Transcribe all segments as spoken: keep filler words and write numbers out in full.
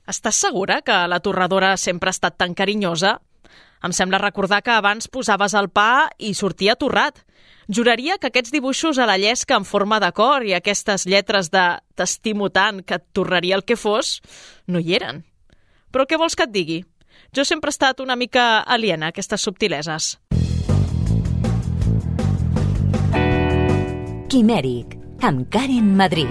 Estàs segura que la torradora sempre ha estat tan carinyosa? Em sembla recordar que abans posaves el pa i sortia torrat. Juraria que aquests dibuixos a la llesca en forma de cor i aquestes lletres de t'estimo tant que et torraria el que fos no hi eren. Però què vols que et digui? Jo sempre he estat una mica aliena a aquestes subtileses. Quimèric, amb Karen Madrid.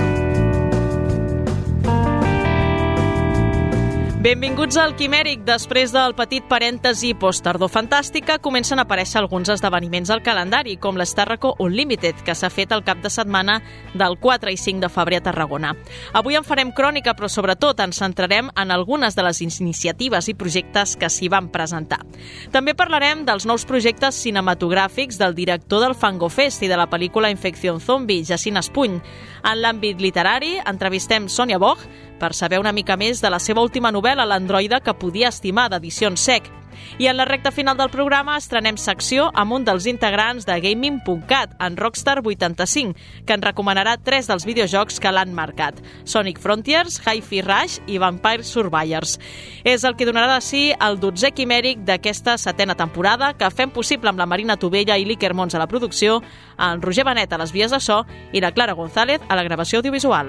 Benvinguts al Quimèric. Després del petit parèntesi post-tardor fantàstica, comencen a aparèixer alguns esdeveniments al calendari, com l'Stàrraco Unlimited, que s'ha fet el cap de setmana del quatre i cinc de febrer a Tarragona. Avui en farem crònica, però sobretot ens centrarem en algunes de les iniciatives i projectes que s'hi van presentar. També parlarem dels nous projectes cinematogràfics del director del Fangofest i de la pel·lícula Infección Zombie, Jacint Espuny. En l'àmbit literari, entrevistem Sònia Boch per saber una mica més de la seva última novel·la, L'androide que podia estimar, d'Edicions Sec. I en la recta final del programa estrenem secció amb un dels integrants de Gaming punt cat, en Rockstar vuitanta-cinc, que ens recomanarà tres dels videojocs que l'han marcat: Sonic Frontiers, Hi-Fi Rush i Vampire Survivors. És el que donarà de si el dotzè quimèric d'aquesta setena temporada, que fem possible amb la Marina Tovella i l'Iker Mons a la producció, en Roger Benet a les vies de so i la Clara González a la gravació audiovisual.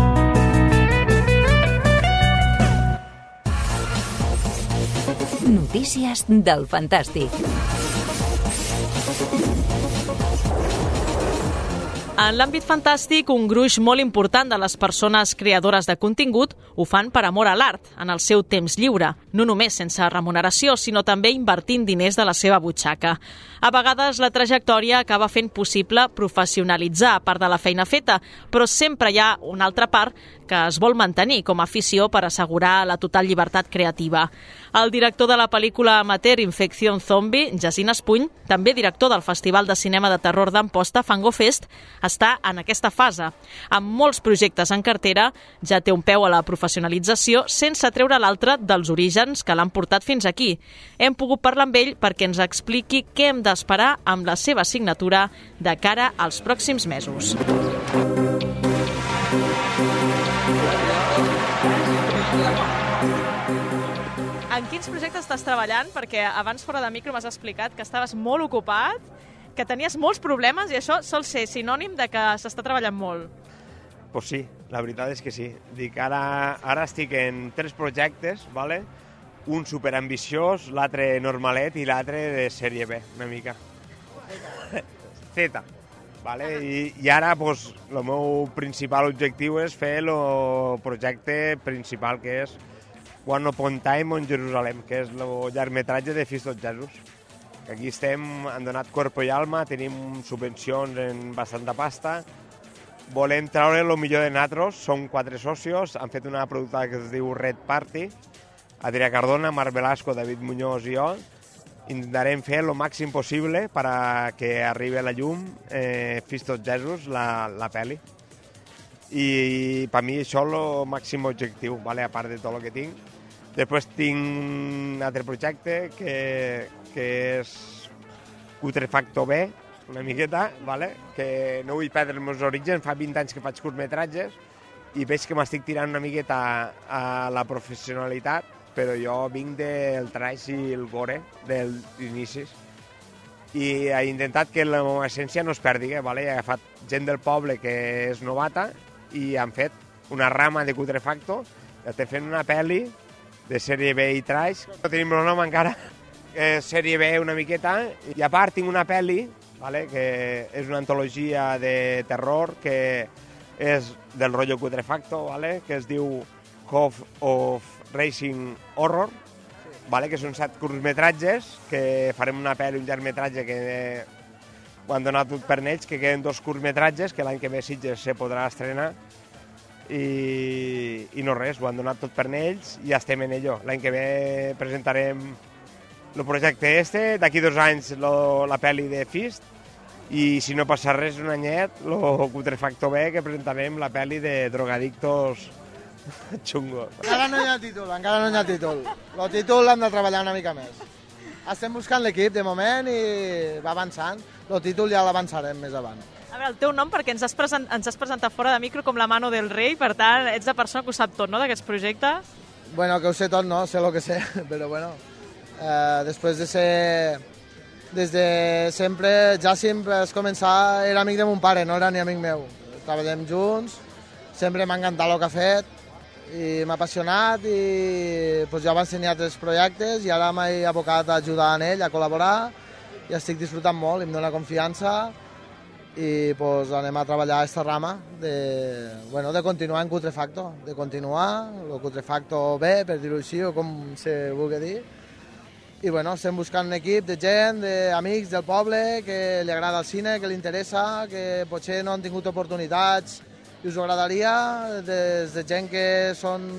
Notícies del Fantàstic. En l'àmbit fantàstic, un gruix molt important de les persones creadores de contingut ho fan per amor a l'art, en el seu temps lliure, no només sense remuneració, sinó també invertint diners de la seva butxaca. A vegades la trajectòria acaba fent possible professionalitzar part de la feina feta, però sempre hi ha una altra part que es vol mantenir com a afició per assegurar la total llibertat creativa. El director de la pel·lícula amateur Infección Zombie, Jacint Espuny, també director del Festival de Cinema de Terror d'Amposta, Fangofest, està en aquesta fase. Amb molts projectes en cartera, ja té un peu a la professionalització sense treure l'altre dels orígens que l'han portat fins aquí. Hem pogut parlar amb ell perquè ens expliqui què hem d'esperar amb la seva signatura de cara als pròxims mesos. En quins projectes estàs treballant? Perquè abans fora de micro m'has explicat que estaves molt ocupat, que tenies molts problemes i això sol ser sinònim de que s'està treballant molt. Pues sí, la veritat és que sí. Dic, ara, ara estic en tres projectes, ¿vale? Un superambiciós, l'altre normalet i l'altre de sèrie B, una mica. Z. Vale? I, I ara pues, el meu principal objectiu és fer el projecte principal, que és One Upon Time on Jerusalem, que és el llargmetratge de Fist of Jesus. Aquí estem, han donat cuerpo i alma, tenim subvencions en bastanta pasta, volem treure el millor de nosaltres, som quatre socios, han fet una productora que es diu Red Party, Adrià Cardona, Marc Velasco, David Muñoz i jo. Intentarem fer el màxim possible perquè arribi a la llum eh, Fist of Jesus, la, la pel·li. I per mi això és el màxim objectiu, vale? A part de tot el que tinc. Després tinc un altre projecte que, que és Cutrefacto B, una miqueta, vale? Que no vull perdre els meus orígens, fa vint anys que faig curtmetratges i veig que m'estic tirant una miqueta a la professionalitat, però jo vinc del traix i el gore dels inicis i he intentat que la meva essència no es perdi, vale? He agafat gent del poble que és novata i han fet una rama de Cutrefacto i estem fent una pel·li de sèrie B i traix. No tenim el nom encara, és sèrie B una miqueta, i a part tinc una pel·li, vale? Que és una antologia de terror que és del rotllo Cutrefacto, vale? Que es diu Cove of Racing Horror, vale? Que són set curtmetratges, que farem una pel·li, un llargmetratge que ho han donat tot per ells, que queden dos curtmetratges que l'any que ve Sitges se podrà estrenar. I, i no res, ho han donat tot per ells i ja estem en ello. L'any que ve presentarem el projecte este, d'aquí dos anys lo, la pel·li de Fist i si no passa res un anyet, el Cutrefacto B, que presentarem la pel·li de drogadictos xungos. Encara no hi ha títol, encara no hi ha títol. El títol l'hem de treballar una mica més. Estem buscant l'equip de moment i va avançant. El títol ja l'avançarem més avant. A veure, el teu nom, perquè ens has, present, ens has presentat fora de micro com la mano del rei, per tant, ets la persona que ho sap tot, no?, d'aquests projectes? Bueno, que ho sé tot, no? Sé el que sé, però bueno, eh, després de ser... Des de sempre, Jacint, per començar, era amic de mon pare, no era ni amic meu. Treballem junts, sempre m'ha encantat el que ha fet i m'ha apassionat i pues, ja m'ha ensenyat els projectes i ara m'he abocat a ajudar en ell, a col·laborar i estic disfrutant molt, em dona confiança i pues, anem a treballar aquesta rama de, bueno, de continuar en Cutrefacto, de continuar el Cutrefacto bé, per dir-ho així, o com se vulgui dir. I bueno, estem buscant un equip de gent, d'amics del poble, que li agrada el cine, que li interessa, que potser no han tingut oportunitats i us agradaria, des de gent que són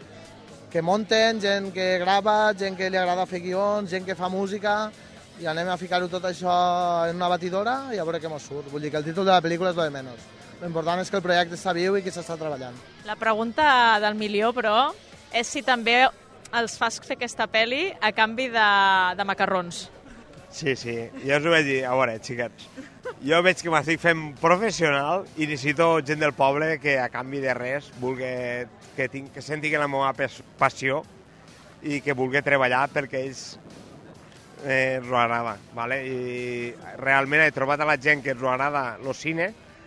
que munten, gent que grava, gent que li agrada fer guions, gent que fa música, i anem a ficar-ho tot això en una batidora i a veure què mos surt. Vull dir que el títol de la pel·lícula és lo de menys. L'important és que el projecte està viu i que s'està treballant. La pregunta del milió, però, és si també els fas fer aquesta pel·li a canvi de, de macarrons. Sí, sí, jo us ho vaig dir, a veure, xiquets, jo veig que m'estic fent professional i necessito gent del poble que a canvi de res vulgui, que, tinc, que senti que la meva passió i que vulgui treballar perquè ells eh, ens ho agrada, ¿vale? I realment he trobat a la gent que ens ho agrada el cine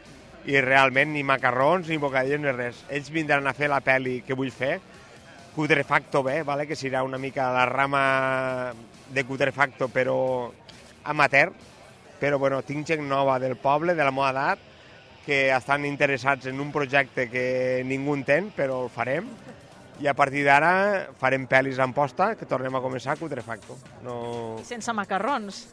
i realment ni macarrons ni bocadillos ni res. Ells vindran a fer la pel·li que vull fer, Cutrefacto bé, vale? Que serà una mica la rama de Cutrefacto, però amateur. Però bueno, tinc gent nova del poble, de la meva edat, que estan interessats en un projecte que ningú entén, però el farem. I a partir d'ara farem pel·lis en posta, que tornem a començar Cutrefacto. No... I sense macarrons.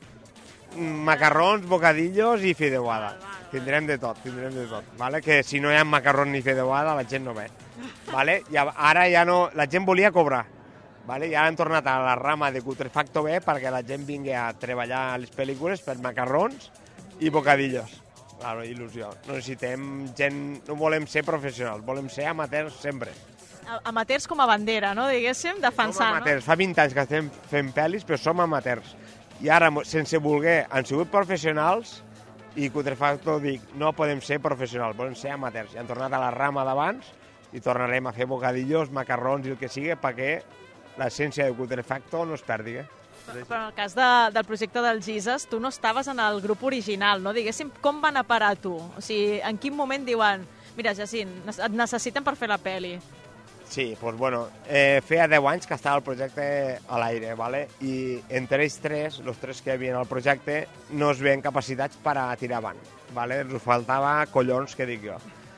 Macarrons, bocadillos i fideuada. Tindrem de tot, tindrem de tot. Vale? Que si no hi ha macarrons ni fideuada, la gent no ve. Vale? I ara ja no... La gent volia cobrar. Vale? I ara han tornat a la rama de Cutrefacto bé perquè la gent vingui a treballar a les pel·lícules per macarrons i bocadillos. Claro, il·lusió. No necessitem gent... No volem ser professionals, volem ser amateurs sempre. Amateurs com a bandera, no? Diguéssim, defensant. Som amateurs. No? Fa vint anys que estem fent pel·lis, però som amateurs. I ara, sense voler, han sigut professionals i Cutrefacto dic, no podem ser professionals, podem ser amateurs. I han tornat a la rama d'abans i tornarem a fer bocadillos, macarrons i el que sigui perquè l'essència de Cutrefacto no es perdi. Eh? Però, però en el cas de, del projecte del Jesus, tu no estaves en el grup original, no? Diguéssim, com van a parar tu? O sigui, en quin moment diuen, mira, Jacint, et necessiten per fer la pel·li? Sí, doncs bueno, eh, feia deu anys que estava el projecte a l'aire, ¿vale? I entre ells tres, els tres que hi havia al projecte, no es veien capacitats per a tirar avant, ¿vale? Ens faltava collons, que dic jo.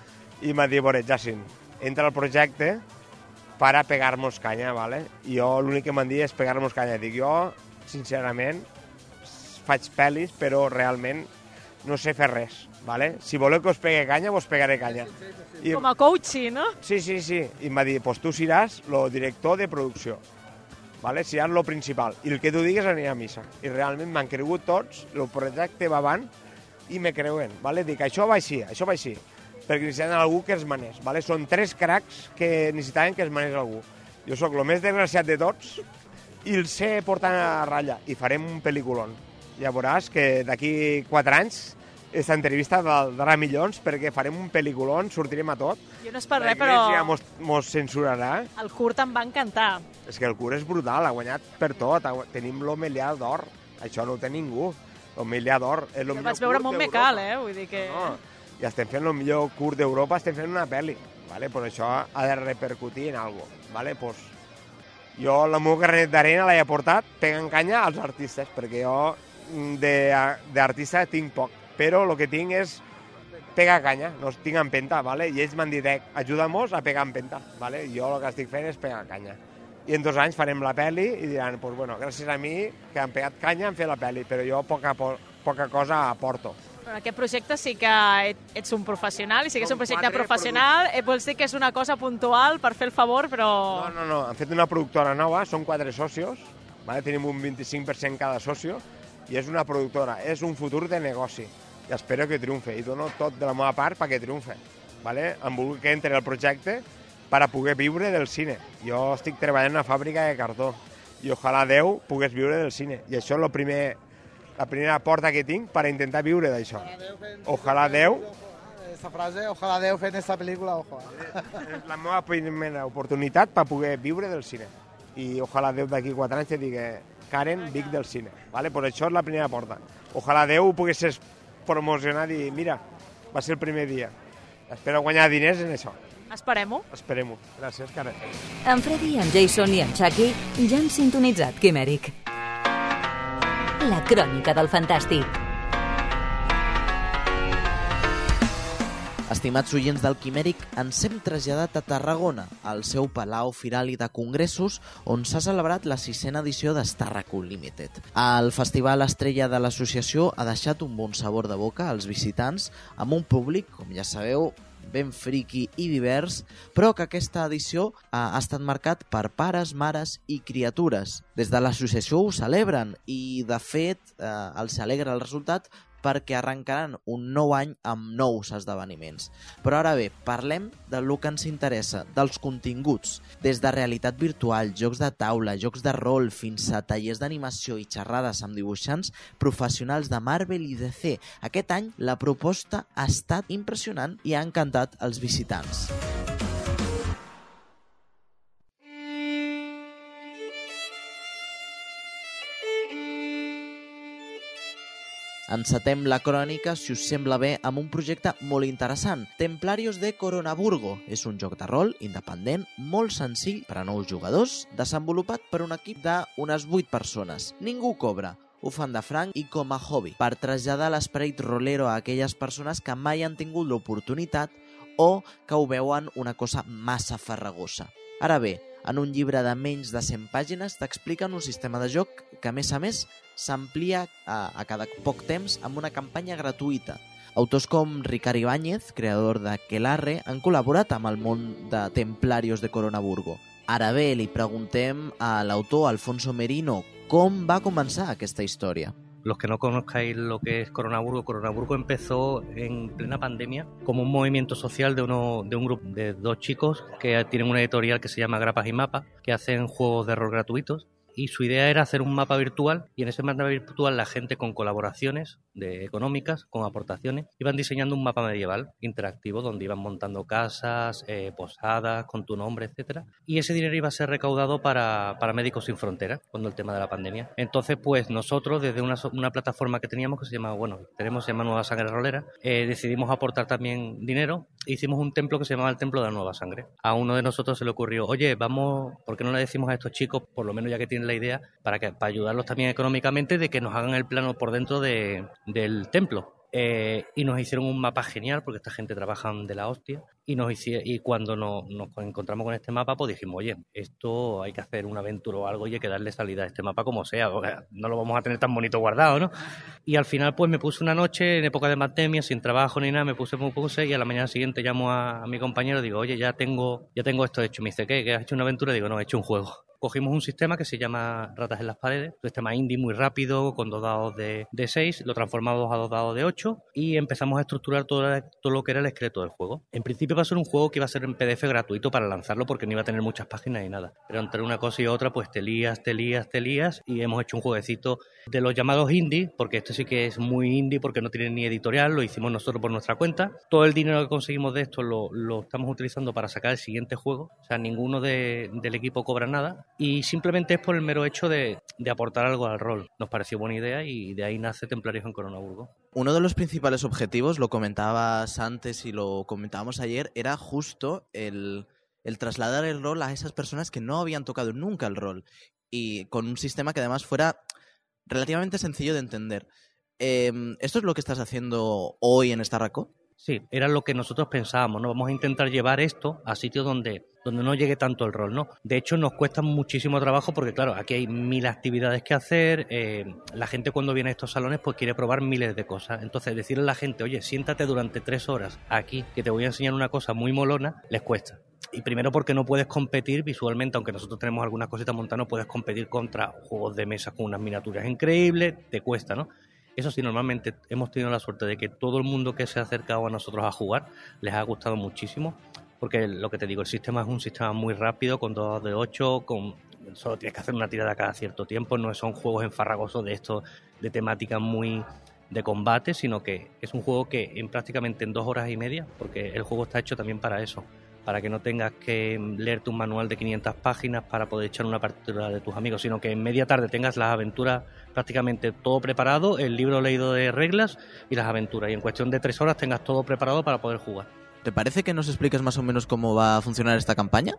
I m'ha dit, veure, Jacint, entra al projecte per a pegar-nos canya, ¿vale? I jo l'únic que m'han dit és pegar-nos canya. Dic, jo, sincerament, faig pel·lis, però realment no sé fer res, ¿vale? Si voleu que us pegue canya, vos pegaré canya. I... Com a coaching, no? Sí, sí, sí. I em va dir, pues tu seràs el director de producció, ¿vale? Seràs lo principal. I el que tu digues anirà a missa. I realment m'han cregut tots, el projecte va avant i me creuen, ¿vale? Dic, això va així, això va així. Perquè necessitaven algú que els manés, ¿vale? Són tres cracs que necessitaven que els manés algú. Jo sóc el més desgraciat de tots i el sé portar a ratlla. I farem un pel·lículon. Ja veuràs que d'aquí quatre anys aquesta entrevista darà milions perquè farem un pel·lículon, sortirem a tot. Jo no és per res, però... Ja mos, mos censurarà. El curt em va encantar. És que el curt és brutal, ha guanyat per tot. Tenim l'Omelià d'Or. Això no ho té ningú. L'Omelià d'Or és el millor curt d'Europa. Vaig veure Montmecal, eh? Vull dir que... No, i estem fent el millor curt d'Europa, estem fent una pel·li. Vale? Pues això ha de repercutir en alguna cosa. Vale? Pues jo la meva carnet d'arena l'he portat pegant canya als artistes, perquè jo d'artista tinc poc, però el que tinc és pegar canya, no tinc empenta, ¿vale? I ells m'han dit, eh, ajuda-mos a pegar empenta, ¿vale? Jo el que estic fent és pegar canya. I en dos anys farem la pel·li i diran, pues bueno, gràcies a mi que han pegat canya han fet la pel·li, però jo poca, poca cosa aporto. En aquest projecte sí que ets un professional, i sí que és un projecte professional, vols dir que és una cosa puntual per fer el favor, però... No, no, no, han fet una productora nova, són quatre socios, ¿vale? Tenim un vint-i-cinc per cent cada socio, i és una productora, és un futur de negoci, i espero que triomfe, i dono tot de la meva part perquè triomfe, ¿vale? Em vull que entri al projecte per a poder viure del cine. Jo estic treballant en una fàbrica de cartó, i ojalà Déu pogués viure del cine, i això és el primer... la primera porta que tinc per a intentar viure d'això. Ojalà Déu esta frase, ojalà Déu fent esta pel·lícula, ojo. És la meva primera oportunitat per poder viure del cine. I ojalà Déu d'aquí quatre anys te digui Karen, Vic del cine. Vale? Pues això és la primera porta. Ojalà Déu poguessis promocionar i mira, va ser el primer dia. Espero guanyar diners en això. Esperem-ho. Esperem-ho. Gràcies, Karen. En Freddy, en Jason i en Chucky ja han sintonitzat Quimèric. La crònica del fantàstic. Estimats oients del Quimèric, ens hem traslladat a Tarragona, al seu Palau Firal i de Congressos, on s'ha celebrat la sisena edició d'Stàrraco Limited. El festival estrella de l'associació ha deixat un bon sabor de boca als visitants, amb un públic, com ja sabeu, ben friqui i divers, però que aquesta edició ha estat marcat per pares, mares i criatures. Des de l'associació ho celebren i, de fet, eh, els alegra el resultat perquè arrencaran un nou any amb nous esdeveniments. Però ara bé, parlem del que ens interessa, dels continguts. Des de realitat virtual, jocs de taula, jocs de rol, fins a tallers d'animació i xerrades amb dibuixants professionals de Marvel i D C. Aquest any la proposta ha estat impressionant i ha encantat els visitants. Encetem la crònica, si us sembla bé, amb un projecte molt interessant. Templarios de Coronaburgo és un joc de rol independent molt senzill per a nous jugadors, desenvolupat per un equip d'unes vuit persones. Ningú cobra, ho fan de franc i com a hobby, per traslladar l'esperit rolero a aquelles persones que mai han tingut l'oportunitat o que ho veuen una cosa massa farragosa. Ara bé, en un llibre de menys de cent pàgines t'expliquen un sistema de joc que, a més a més, s'amplia a, a cada poc temps amb una campanya gratuïta. Autors com Ricard Ibáñez, creador de Quelarre, han col·laborat amb el món de Templarios de Coronaburgo. Ara bé, li preguntem a l'autor Alfonso Merino com va començar aquesta història. Los que no conozcáis lo que es Coronaburgo, Coronaburgo empezó en plena pandemia como un movimiento social de, uno, de un grupo de dos chicos que tienen una editorial que se llama Grapas y Mapas, que hacen juegos de rol gratuitos. Y su idea era hacer un mapa virtual, y en ese mapa virtual la gente, con colaboraciones de económicas, con aportaciones, iban diseñando un mapa medieval interactivo donde iban montando casas, eh, posadas, con tu nombre, etcétera. Y ese dinero iba a ser recaudado para, para Médicos Sin Fronteras, cuando el tema de la pandemia. Entonces, pues nosotros, desde una, una plataforma que teníamos que se llama, bueno, tenemos, se llama Nueva Sangre Rolera, eh, decidimos aportar también dinero. Hicimos un templo que se llamaba el Templo de la Nueva Sangre. A uno de nosotros se le ocurrió, oye, vamos, ¿por qué no le decimos a estos chicos, por lo menos ya que tienen la idea, para que para ayudarlos también económicamente, de que nos hagan el plano por dentro de, del templo? Eh, y nos hicieron un mapa genial, porque esta gente trabaja de la hostia, y nos hici- y cuando nos, nos encontramos con este mapa, pues dijimos, oye, esto hay que hacer una aventura o algo y hay que darle salida a este mapa como sea, porque no lo vamos a tener tan bonito guardado, ¿no? Y al final pues me puse una noche, en época de pandemia, sin trabajo ni nada, me puse, me puse, y a la mañana siguiente llamo a, a mi compañero, digo, oye, ya tengo, ya tengo esto hecho. Me dice, ¿qué? ¿Que has hecho una aventura? Digo, no, he hecho un juego. Cogimos un sistema que se llama Ratas en las Paredes, un sistema indie muy rápido, con dos dados de, de seis, lo transformamos a dos dados de ocho y empezamos a estructurar todo, todo lo que era el esqueleto del juego. En principio va a ser un juego que iba a ser en P D F gratuito para lanzarlo, porque no iba a tener muchas páginas ni nada. Pero entre una cosa y otra, pues te lías, te lías, te lías, y hemos hecho un jueguecito de los llamados indie, porque este sí que es muy indie, porque no tiene ni editorial, lo hicimos nosotros por nuestra cuenta. Todo el dinero que conseguimos de esto lo, lo estamos utilizando para sacar el siguiente juego, o sea, ninguno de, del equipo cobra nada, y simplemente es por el mero hecho de, de aportar algo al rol. Nos pareció buena idea y de ahí nace Templarios en Coronaburgo. Uno de los principales objetivos, lo comentabas antes y lo comentábamos ayer, era justo el, el trasladar el rol a esas personas que no habían tocado nunca el rol, y con un sistema que además fuera relativamente sencillo de entender. Eh, ¿Esto es lo que estás haciendo hoy en Stàrraco? Sí, era lo que nosotros pensábamos, ¿no? Vamos a intentar llevar esto a sitios donde, donde no llegue tanto el rol, ¿no? De hecho, nos cuesta muchísimo trabajo porque, claro, aquí hay mil actividades que hacer, eh, la gente cuando viene a estos salones pues quiere probar miles de cosas. Entonces, decirle a la gente, oye, siéntate durante tres horas aquí, que te voy a enseñar una cosa muy molona, les cuesta. Y primero porque no puedes competir visualmente, aunque nosotros tenemos algunas cositas montadas, no puedes competir contra juegos de mesa con unas miniaturas increíbles, te cuesta, ¿no? Eso sí, normalmente hemos tenido la suerte de que todo el mundo que se ha acercado a nosotros a jugar les ha gustado muchísimo, porque lo que te digo, el sistema es un sistema muy rápido, con dos de ocho, con solo tienes que hacer una tirada cada cierto tiempo, no son juegos enfarragosos de estos, de temática muy, de combate, sino que es un juego que en prácticamente en dos horas y media, porque el juego está hecho también para eso, para que no tengas que leerte un manual de quinientas páginas para poder echar una partida de tus amigos, sino que en media tarde tengas las aventuras prácticamente todo preparado, el libro leído de reglas y las aventuras, y en cuestión de tres horas tengas todo preparado para poder jugar. ¿Te parece que nos expliques más o menos cómo va a funcionar esta campaña?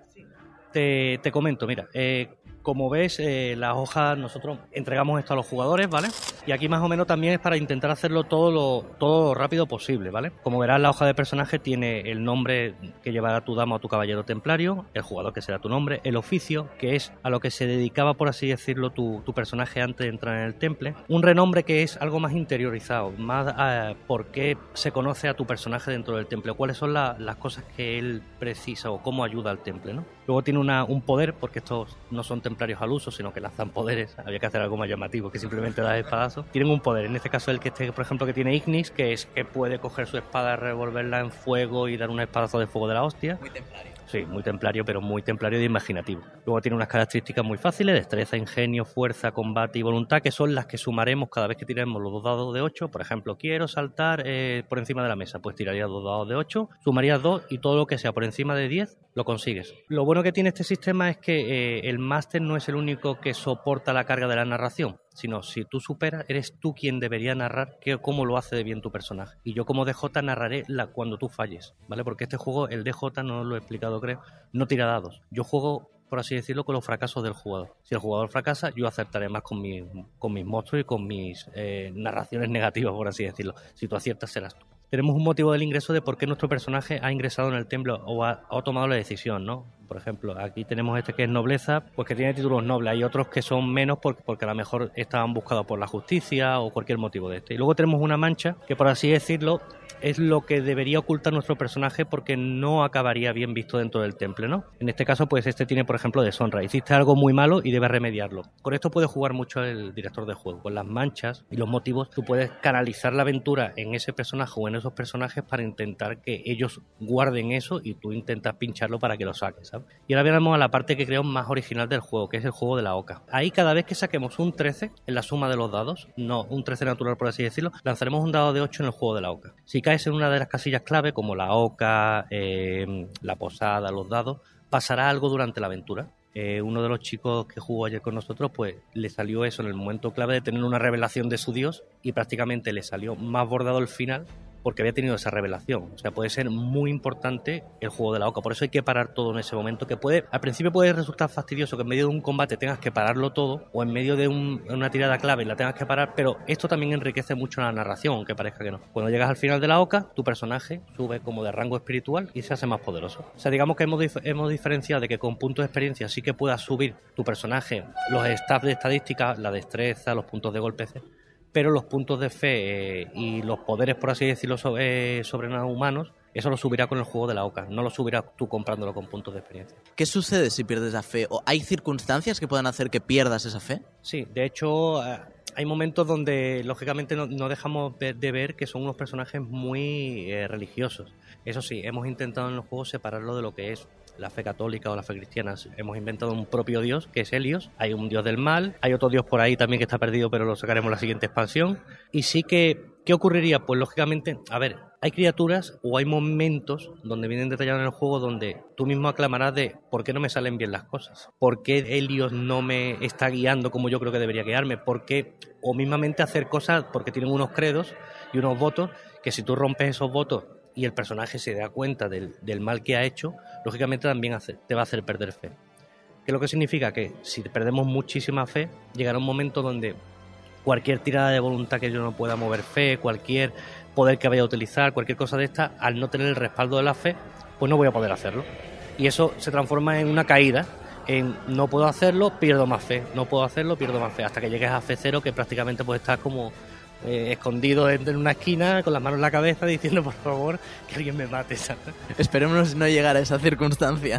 Te, te comento, mira, eh, como ves, eh, las hojas, nosotros entregamos esto a los jugadores, ¿vale? Y aquí más o menos también es para intentar hacerlo todo lo, todo lo rápido posible, ¿vale? Como verás, la hoja de personaje tiene el nombre que llevará tu dama o tu caballero templario, el jugador que será tu nombre, el oficio, que es a lo que se dedicaba, por así decirlo, tu, tu personaje antes de entrar en el temple, un renombre que es algo más interiorizado, más eh, por qué se conoce a tu personaje dentro del temple, cuáles son la, las cosas que él precisa o cómo ayuda al temple, ¿no? Luego tiene una, un poder, porque estos no son templarios al uso, sino que lanzan poderes. Había que hacer algo más llamativo que simplemente dar espadazos. Tienen un poder, en este caso el que este, por ejemplo, que tiene Ignis, que es que puede coger su espada, revolverla en fuego y dar un espadazo de fuego de la hostia. Muy templario. Sí, muy templario, pero muy templario de imaginativo. Luego tiene unas características muy fáciles: destreza, ingenio, fuerza, combate y voluntad, que son las que sumaremos cada vez que tiremos los dos dados de ocho. Por ejemplo, quiero saltar eh, por encima de la mesa, pues tirarías dos dados de ocho, sumarías dos y todo lo que sea por encima de diez lo consigues. Lo bueno que tiene este sistema es que eh, el máster no es el único que soporta la carga de la narración, sino si tú superas, eres tú quien debería narrar que, cómo lo hace de bien tu personaje. Y yo como D J narraré la, cuando tú falles, ¿vale? Porque este juego, el D J, no lo he explicado creo, no tira dados. Yo juego, por así decirlo, con los fracasos del jugador. Si el jugador fracasa, yo acertaré más con, mi, con mis monstruos y con mis eh, narraciones negativas, por así decirlo. Si tú aciertas, serás tú. Tenemos un motivo del ingreso de por qué nuestro personaje ha ingresado en el templo o ha, ha tomado la decisión, ¿no? Por ejemplo, aquí tenemos este que es nobleza, pues que tiene títulos nobles. Hay otros que son menos porque, porque a lo mejor estaban buscados por la justicia o cualquier motivo de este. Y luego tenemos una mancha que, por así decirlo, es lo que debería ocultar nuestro personaje porque no acabaría bien visto dentro del temple, ¿no? En este caso, pues este tiene, por ejemplo, deshonra. Hiciste algo muy malo y debes remediarlo. Con esto puede jugar mucho el director de juego. Con las manchas y los motivos, tú puedes canalizar la aventura en ese personaje o en esos personajes para intentar que ellos guarden eso y tú intentas pincharlo para que lo saques, ¿sabes? Y ahora veremos a la parte que creo más original del juego, que es el juego de la oca. Ahí cada vez que saquemos un trece en la suma de los dados, no un trece natural por así decirlo, lanzaremos un dado de ocho en el juego de la oca. Si caes en una de las casillas clave, como la oca, eh, la posada, los dados, pasará algo durante la aventura. Eh, uno de los chicos que jugó ayer con nosotros, pues le salió eso en el momento clave de tener una revelación de su dios y prácticamente le salió más bordado el final porque había tenido esa revelación. O sea, puede ser muy importante el juego de la oca. Por eso hay que parar todo en ese momento, que puede, al principio puede resultar fastidioso que en medio de un combate tengas que pararlo todo, o en medio de un, una tirada clave la tengas que parar, pero esto también enriquece mucho la narración, aunque parezca que no. Cuando llegas al final de la oca, tu personaje sube como de rango espiritual y se hace más poderoso. O sea, digamos que hemos, dif- hemos diferenciado de que con puntos de experiencia sí que puedas subir tu personaje, los stats de estadística, la destreza, los puntos de golpe, pero los puntos de fe eh, y los poderes, por así decirlo, so, eh, sobrehumanos, eso lo subirá con el juego de la oca, no lo subirás tú comprándolo con puntos de experiencia. ¿Qué sucede si pierdes la fe? ¿O hay circunstancias que puedan hacer que pierdas esa fe? Sí, de hecho, eh, hay momentos donde, lógicamente, no, no dejamos de, de ver que son unos personajes muy eh, religiosos. Eso sí, hemos intentado en los juegos separarlo de lo que es la fe católica o la fe cristiana. Hemos inventado un propio dios, que es Helios. Hay un dios del mal, hay otro dios por ahí también que está perdido, pero lo sacaremos en la siguiente expansión. Y sí que, ¿qué ocurriría? Pues lógicamente, a ver, hay criaturas o hay momentos donde vienen detallados en el juego donde tú mismo aclamarás de ¿por qué no me salen bien las cosas? ¿Por qué Helios no me está guiando como yo creo que debería guiarme? ¿Por qué? O mismamente hacer cosas porque tienen unos credos y unos votos que si tú rompes esos votos y el personaje se da cuenta del, del mal que ha hecho, lógicamente también hace, te va a hacer perder fe. ¿Qué es lo que significa? Que si perdemos muchísima fe, llegará un momento donde cualquier tirada de voluntad que yo no pueda mover fe, cualquier poder que vaya a utilizar, cualquier cosa de esta, al no tener el respaldo de la fe, pues no voy a poder hacerlo. Y eso se transforma en una caída, en no puedo hacerlo, pierdo más fe, no puedo hacerlo, pierdo más fe, hasta que llegues a fe cero, que prácticamente pues estás como Eh, escondido en una esquina con las manos en la cabeza diciendo por favor que alguien me mate, ¿sabes? Esperemos no llegar a esa circunstancia.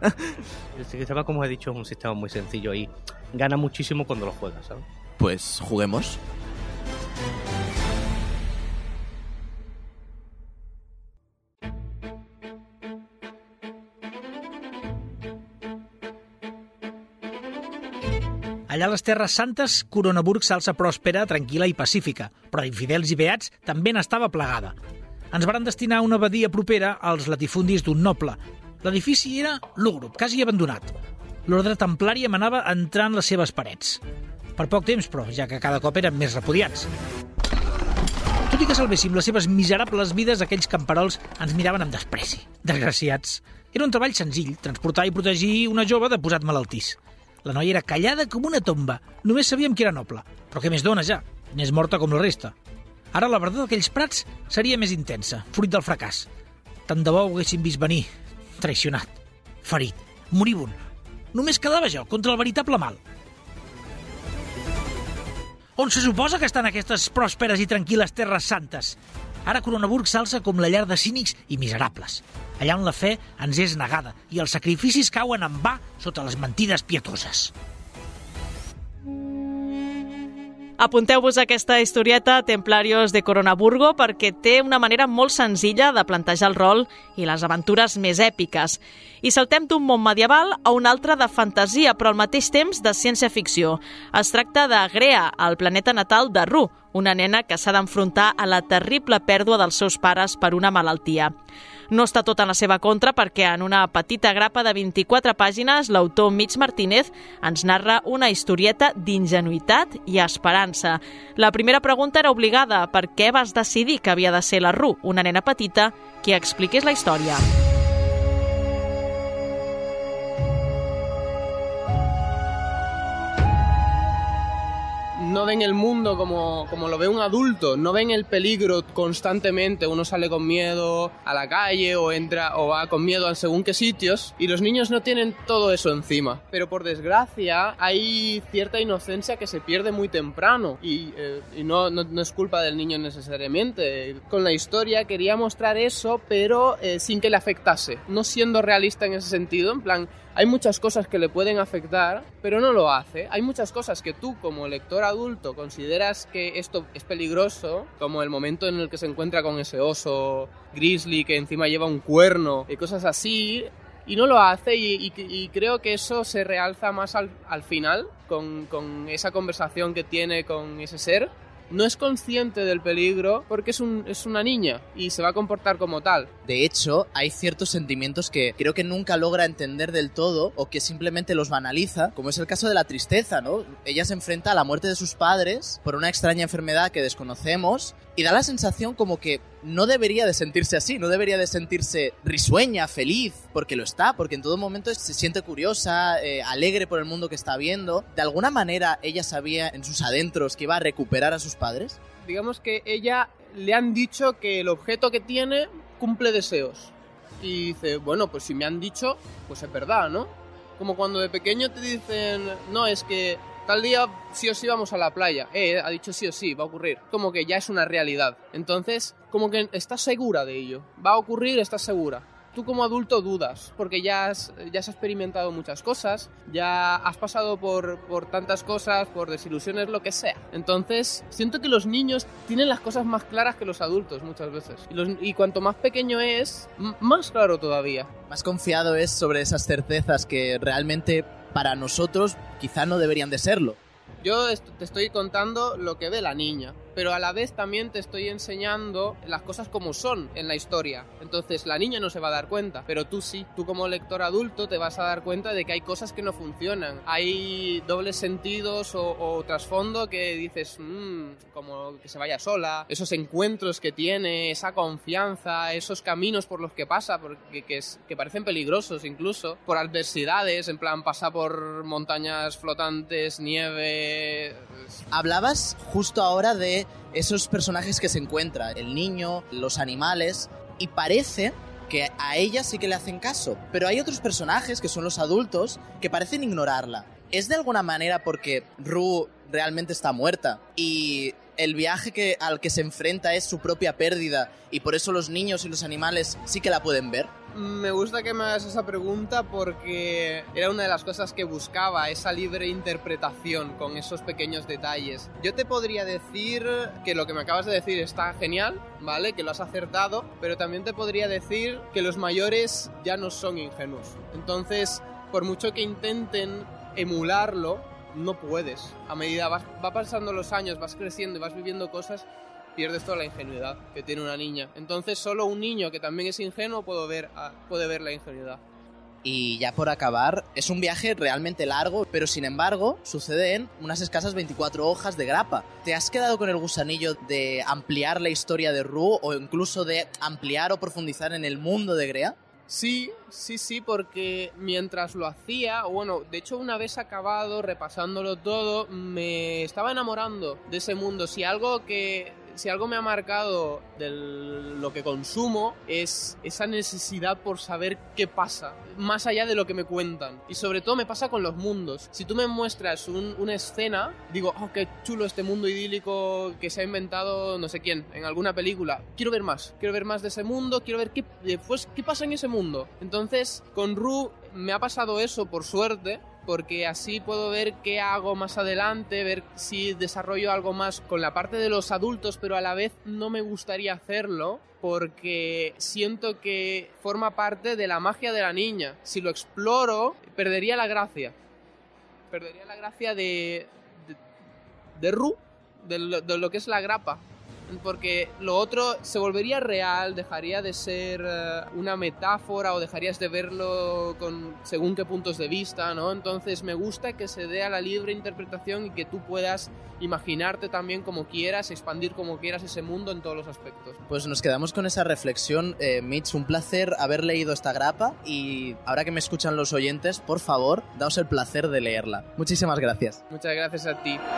El sistema, como he dicho, es un sistema muy sencillo y gana muchísimo cuando lo juegas, ¿sabes? Pues juguemos. Allà a les Terres Santes, Coronaburg s'alça pròspera, tranquil·la i pacífica, però d'infidels i beats també n'estava plagada. Ens varen destinar a una abadia propera als latifundis d'un noble. L'edifici era lúgubre, quasi abandonat. L'ordre templari manava entrant les seves parets. Per poc temps, però, ja que cada cop eren més repudiats. Tot i que salvéssim les seves miserables vides, aquells camperols ens miraven amb despreci. Desgraciats. Era un treball senzill, transportar i protegir una jove de posat malaltís. La noia era callada com una tomba. Només sabíem que era noble. Però què més dona, ja? N'és morta com la resta. Ara la verdad d'aquells prats seria més intensa, fruit del fracàs. Tant de bo ho haguéssim vist venir. Traicionat, ferit, moribund. Només quedava jo, contra el veritable mal. On se suposa que estan aquestes pròsperes i tranquil·les Terres Santes? Ara Coronaburg s'alça com la llar de cínics i miserables. Allà on la fe ens és negada i els sacrificis cauen en va sota les mentides pietoses. Apunteu-vos aquesta historieta Templarios de Coronaburgo perquè té una manera molt senzilla de plantejar el rol i les aventures més èpiques. I saltem d'un món medieval a un altre de fantasia, però al mateix temps de ciència-ficció. Es tracta de Grea, el planeta natal de Ru, una nena que s'ha d'enfrontar a la terrible pèrdua dels seus pares per una malaltia. No està tot en la seva contra perquè en una petita grapa de vint-i-quatre pàgines l'autor Mitch Martínez ens narra una historieta d'ingenuïtat i esperança. La primera pregunta era obligada: per què vas decidir que havia de ser la Ru, una nena petita, qui expliqués la història? No ven el mundo como, como lo ve un adulto, no ven el peligro constantemente, uno sale con miedo a la calle o entra o va con miedo a según qué sitios y los niños no tienen todo eso encima. Pero por desgracia hay cierta inocencia que se pierde muy temprano y, eh, y no, no, no es culpa del niño necesariamente. Con la historia quería mostrar eso, pero eh, sin que le afectase, no siendo realista en ese sentido, en plan... Hay muchas cosas que le pueden afectar, pero no lo hace. Hay muchas cosas que tú, como lector adulto, consideras que esto es peligroso, como el momento en el que se encuentra con ese oso grizzly que encima lleva un cuerno y cosas así, y no lo hace, y, y, y creo que eso se realza más al, al final, con, con esa conversación que tiene con ese ser. No es consciente del peligro porque es, un, es una niña y se va a comportar como tal. De hecho, hay ciertos sentimientos que creo que nunca logra entender del todo o que simplemente los banaliza, como es el caso de la tristeza, ¿no? Ella se enfrenta a la muerte de sus padres por una extraña enfermedad que desconocemos y da la sensación como que no debería de sentirse así, no debería de sentirse risueña, feliz, porque lo está, porque en todo momento se siente curiosa, eh, alegre por el mundo que está viendo. ¿De alguna manera ella sabía en sus adentros que iba a recuperar a sus padres? Digamos que ella le han dicho que el objeto que tiene cumple deseos. Y dice, bueno, pues si me han dicho, pues es verdad, ¿no? Como cuando de pequeño te dicen, no, es que tal día sí o sí vamos a la playa. Eh, ha dicho sí o sí, va a ocurrir. Como que ya es una realidad. Entonces, como que estás segura de ello. Va a ocurrir, estás segura. Tú como adulto dudas, porque ya has, ya has experimentado muchas cosas, ya has pasado por, por tantas cosas, por desilusiones, lo que sea. Entonces, siento que los niños tienen las cosas más claras que los adultos muchas veces. Y, los, y cuanto más pequeño es, m- más claro todavía. Más confiado es sobre esas certezas que realmente para nosotros quizá no deberían de serlo. Yo est- te estoy contando lo que ve la niña, pero a la vez también te estoy enseñando las cosas como son en la historia. Entonces la niña no se va a dar cuenta, pero tú sí. Tú como lector adulto te vas a dar cuenta de que hay cosas que no funcionan. Hay dobles sentidos o, o trasfondo que dices, mmm, como que se vaya sola. Esos encuentros que tiene, esa confianza, esos caminos por los que pasa, porque, que, es, que parecen peligrosos incluso, por adversidades, en plan pasa por montañas flotantes, nieve... Hablabas justo ahora de esos personajes que se encuentra, el niño, los animales, y parece que a ella sí que le hacen caso, pero hay otros personajes que son los adultos que parecen ignorarla. ¿Es de alguna manera porque Ru realmente está muerta y el viaje que, al que se enfrenta es su propia pérdida y por eso los niños y los animales sí que la pueden ver? Me gusta que me hagas esa pregunta porque era una de las cosas que buscaba, esa libre interpretación con esos pequeños detalles. Yo te podría decir que lo que me acabas de decir está genial, ¿vale? Que lo has acertado, pero también te podría decir que los mayores ya no son ingenuos. Entonces, por mucho que intenten emularlo, no puedes. A medida vas, va pasando los años, vas creciendo y vas viviendo cosas, pierdes toda la ingenuidad que tiene una niña. Entonces solo un niño que también es ingenuo puede ver, puede ver la ingenuidad. Y ya por acabar, es un viaje realmente largo, pero sin embargo sucede en unas escasas veinticuatro hojas de grapa. ¿Te has quedado con el gusanillo de ampliar la historia de Rue o incluso de ampliar o profundizar en el mundo de Grea? Sí, sí, sí, porque mientras lo hacía, bueno, de hecho una vez acabado, repasándolo todo, me estaba enamorando de ese mundo. Si algo que... Si algo me ha marcado de lo que consumo es esa necesidad por saber qué pasa, más allá de lo que me cuentan. Y sobre todo me pasa con los mundos. Si tú me muestras un, una escena, digo, oh, qué chulo este mundo idílico que se ha inventado no sé quién, en alguna película. Quiero ver más, quiero ver más de ese mundo, quiero ver qué, pues, qué pasa en ese mundo. Entonces, con Rue me ha pasado eso, por suerte, porque así puedo ver qué hago más adelante, ver si desarrollo algo más con la parte de los adultos, pero a la vez no me gustaría hacerlo porque siento que forma parte de la magia de la niña. Si lo exploro, perdería la gracia. Perdería la gracia de, de, de Rue, de lo, de lo que es la grapa. Porque lo otro se volvería real, dejaría de ser uh, una metáfora o dejarías de verlo con según qué puntos de vista, ¿no? Entonces me gusta que se dé a la libre interpretación y que tú puedas imaginarte también como quieras, expandir como quieras ese mundo en todos los aspectos. Pues nos quedamos con esa reflexión. eh, Mitch, un placer haber leído esta grapa y ahora que me escuchan los oyentes, por favor, daos el placer de leerla. Muchísimas gracias. Muchas gracias a ti.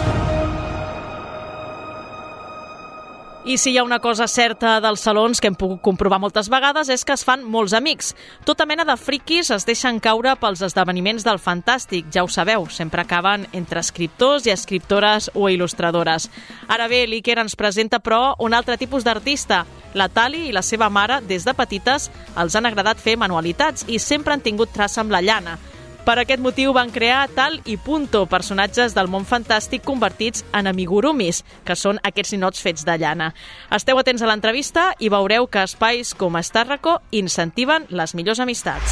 I si hi ha una cosa certa dels salons que hem pogut comprovar moltes vegades és que es fan molts amics. Tota mena de friquis es deixen caure pels esdeveniments del Fantàstic, ja ho sabeu, sempre acaben entre escriptors i escriptores o il·lustradores. Ara bé, l'Iker ens presenta, però, un altre tipus d'artista. La Tali i la seva mare, des de petites, els han agradat fer manualitats i sempre han tingut traça amb la llana. Per aquest motiu van crear Tal i Punto, personatges del món fantàstic convertits en amigurumis, que són aquests ninots fets de llana. Esteu atents a l'entrevista i veureu que espais com Estàrraco incentiven les millors amistats.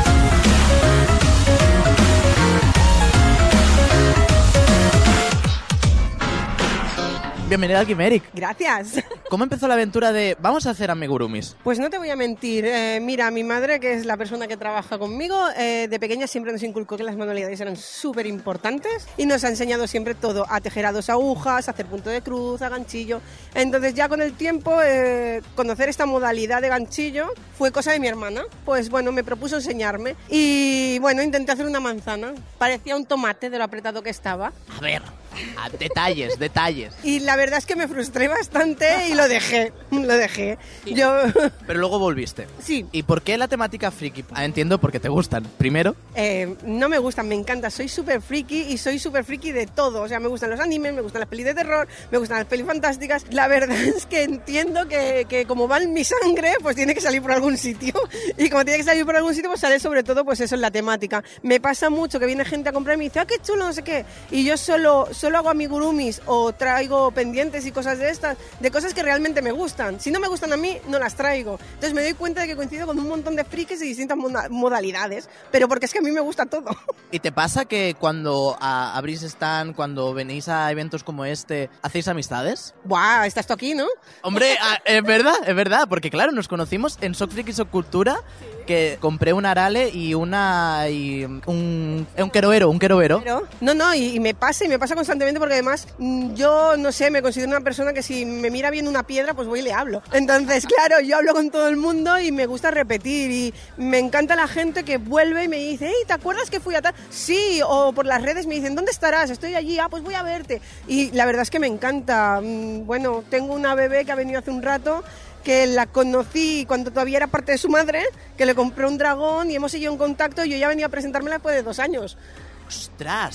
Bienvenida al Quiméric. Gracias. ¿Cómo empezó la aventura de vamos a hacer amigurumis? Pues no te voy a mentir. Eh, mira, mi madre, que es la persona que trabaja conmigo, eh, de pequeña siempre nos inculcó que las manualidades eran súper importantes y nos ha enseñado siempre todo, a tejer a dos agujas, a hacer punto de cruz, a ganchillo. Entonces ya con el tiempo, eh, conocer esta modalidad de ganchillo fue cosa de mi hermana. Pues bueno, me propuso enseñarme y bueno, intenté hacer una manzana. Parecía un tomate de lo apretado que estaba. A ver, a detalles, detalles. Y la verdad es que me frustré bastante y lo dejé, lo dejé. Yo... Pero luego volviste. Sí. ¿Y por qué la temática friki? Ah, entiendo porque te gustan. Primero. Eh, no me gustan, me encanta. Soy súper friki y soy súper friki de todo. O sea, me gustan los animes, me gustan las pelis de terror, me gustan las pelis fantásticas. La verdad es que entiendo que, que como va en mi sangre, pues tiene que salir por algún sitio. Y como tiene que salir por algún sitio, pues sale sobre todo pues eso en la temática. Me pasa mucho que viene gente a comprar y me dice, ah, qué chulo, no sé qué. Y yo solo, solo hago amigurumis o traigo pendientes y cosas de estas, de cosas que realmente me gustan. Si no me gustan a mí, no las traigo. Entonces me doy cuenta de que coincido con un montón de frikis y distintas modalidades, pero porque es que a mí me gusta todo. ¿Y te pasa que cuando a, abrís stand, cuando venís a eventos como este, hacéis amistades? Buah, estás tú aquí, ¿no? Hombre, es verdad, es verdad, porque claro, nos conocimos en Soc Friki Soc Cultura, que compré un arale y una y un un queroero, un queroero. Pero, no, no, y, y me pasa y me pasa constantemente porque además yo, no sé, me considero una persona que si me mira viendo una piedra, pues voy y le hablo. Entonces, claro, yo hablo con todo el mundo y me gusta repetir y me encanta la gente que vuelve y me dice, hey, ¿te acuerdas que fui a tal? Sí, o por las redes me dicen, ¿dónde estarás? Estoy allí, ah, pues voy a verte. Y la verdad es que me encanta. Bueno, tengo una bebé que ha venido hace un rato, que la conocí cuando todavía era parte de su madre, que le compré un dragón y hemos seguido en contacto y yo ya venía a presentármela después de dos años. ¡Ostras!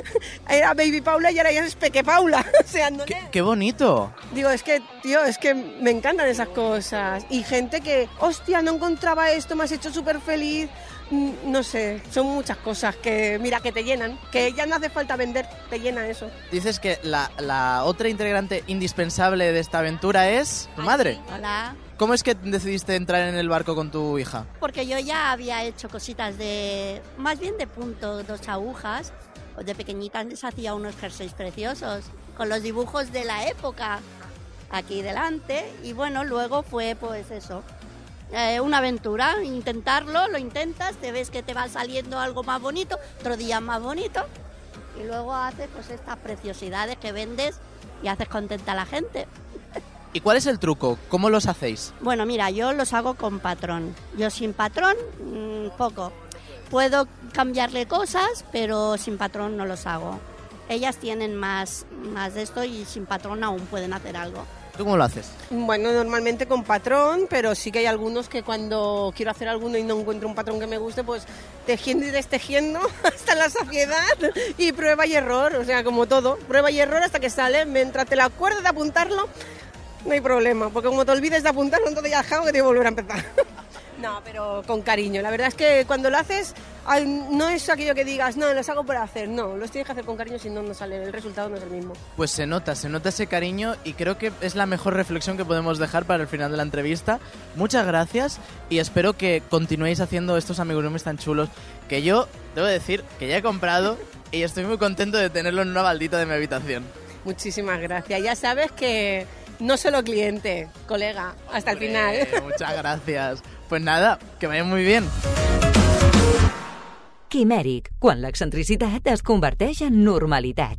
Era Baby Paula y ahora ya es Peque Paula. O sea, no ¡Qué, qué bonito! Digo, es que, tío, es que me encantan esas cosas. Y gente que, hostia, no encontraba esto, me has hecho súper feliz. No sé, son muchas cosas que, mira, que te llenan. Que ya no hace falta vender, te llena eso. Dices que la, la otra integrante indispensable de esta aventura es tu madre. Hola. ¿Cómo es que decidiste entrar en el barco con tu hija? Porque yo ya había hecho cositas de, más bien de punto, dos agujas, de pequeñita les hacía unos jerseys preciosos, con los dibujos de la época aquí delante, y bueno, luego fue pues eso, eh, una aventura, intentarlo, lo intentas, te ves que te va saliendo algo más bonito, otro día más bonito, y luego haces pues estas preciosidades que vendes y haces contenta a la gente. ¿Y cuál es el truco? ¿Cómo los hacéis? Bueno, mira, yo los hago con patrón. Yo sin patrón, mmm, poco. Puedo cambiarle cosas, pero sin patrón no los hago. Ellas tienen más, más de esto y sin patrón aún pueden hacer algo. ¿Tú cómo lo haces? Bueno, normalmente con patrón, pero sí que hay algunos que cuando quiero hacer alguno y no encuentro un patrón que me guste, pues tejiendo y destejiendo hasta la saciedad y prueba y error, o sea, como todo, prueba y error hasta que sale. Mientras te la acuerdes de apuntarlo, no hay problema, porque como te olvides de apuntarlo, entonces ya dejamos que te volver a empezar. No, pero con cariño. La verdad es que cuando lo haces, no es aquello que digas, no, los hago por hacer. No, los tienes que hacer con cariño, si no, no sale, el resultado no es el mismo. Pues se nota, se nota ese cariño y creo que es la mejor reflexión que podemos dejar para el final de la entrevista. Muchas gracias y espero que continuéis haciendo estos amigurumis tan chulos que yo, debo decir, que ya he comprado y estoy muy contento de tenerlo en una baldita de mi habitación. Muchísimas gracias. Ya sabes que no solo cliente, colega, hasta el final. Muchas gracias. Pues nada, que vaya muy bien. Quimèric, quan l'excentricitat es converteix en normalitat.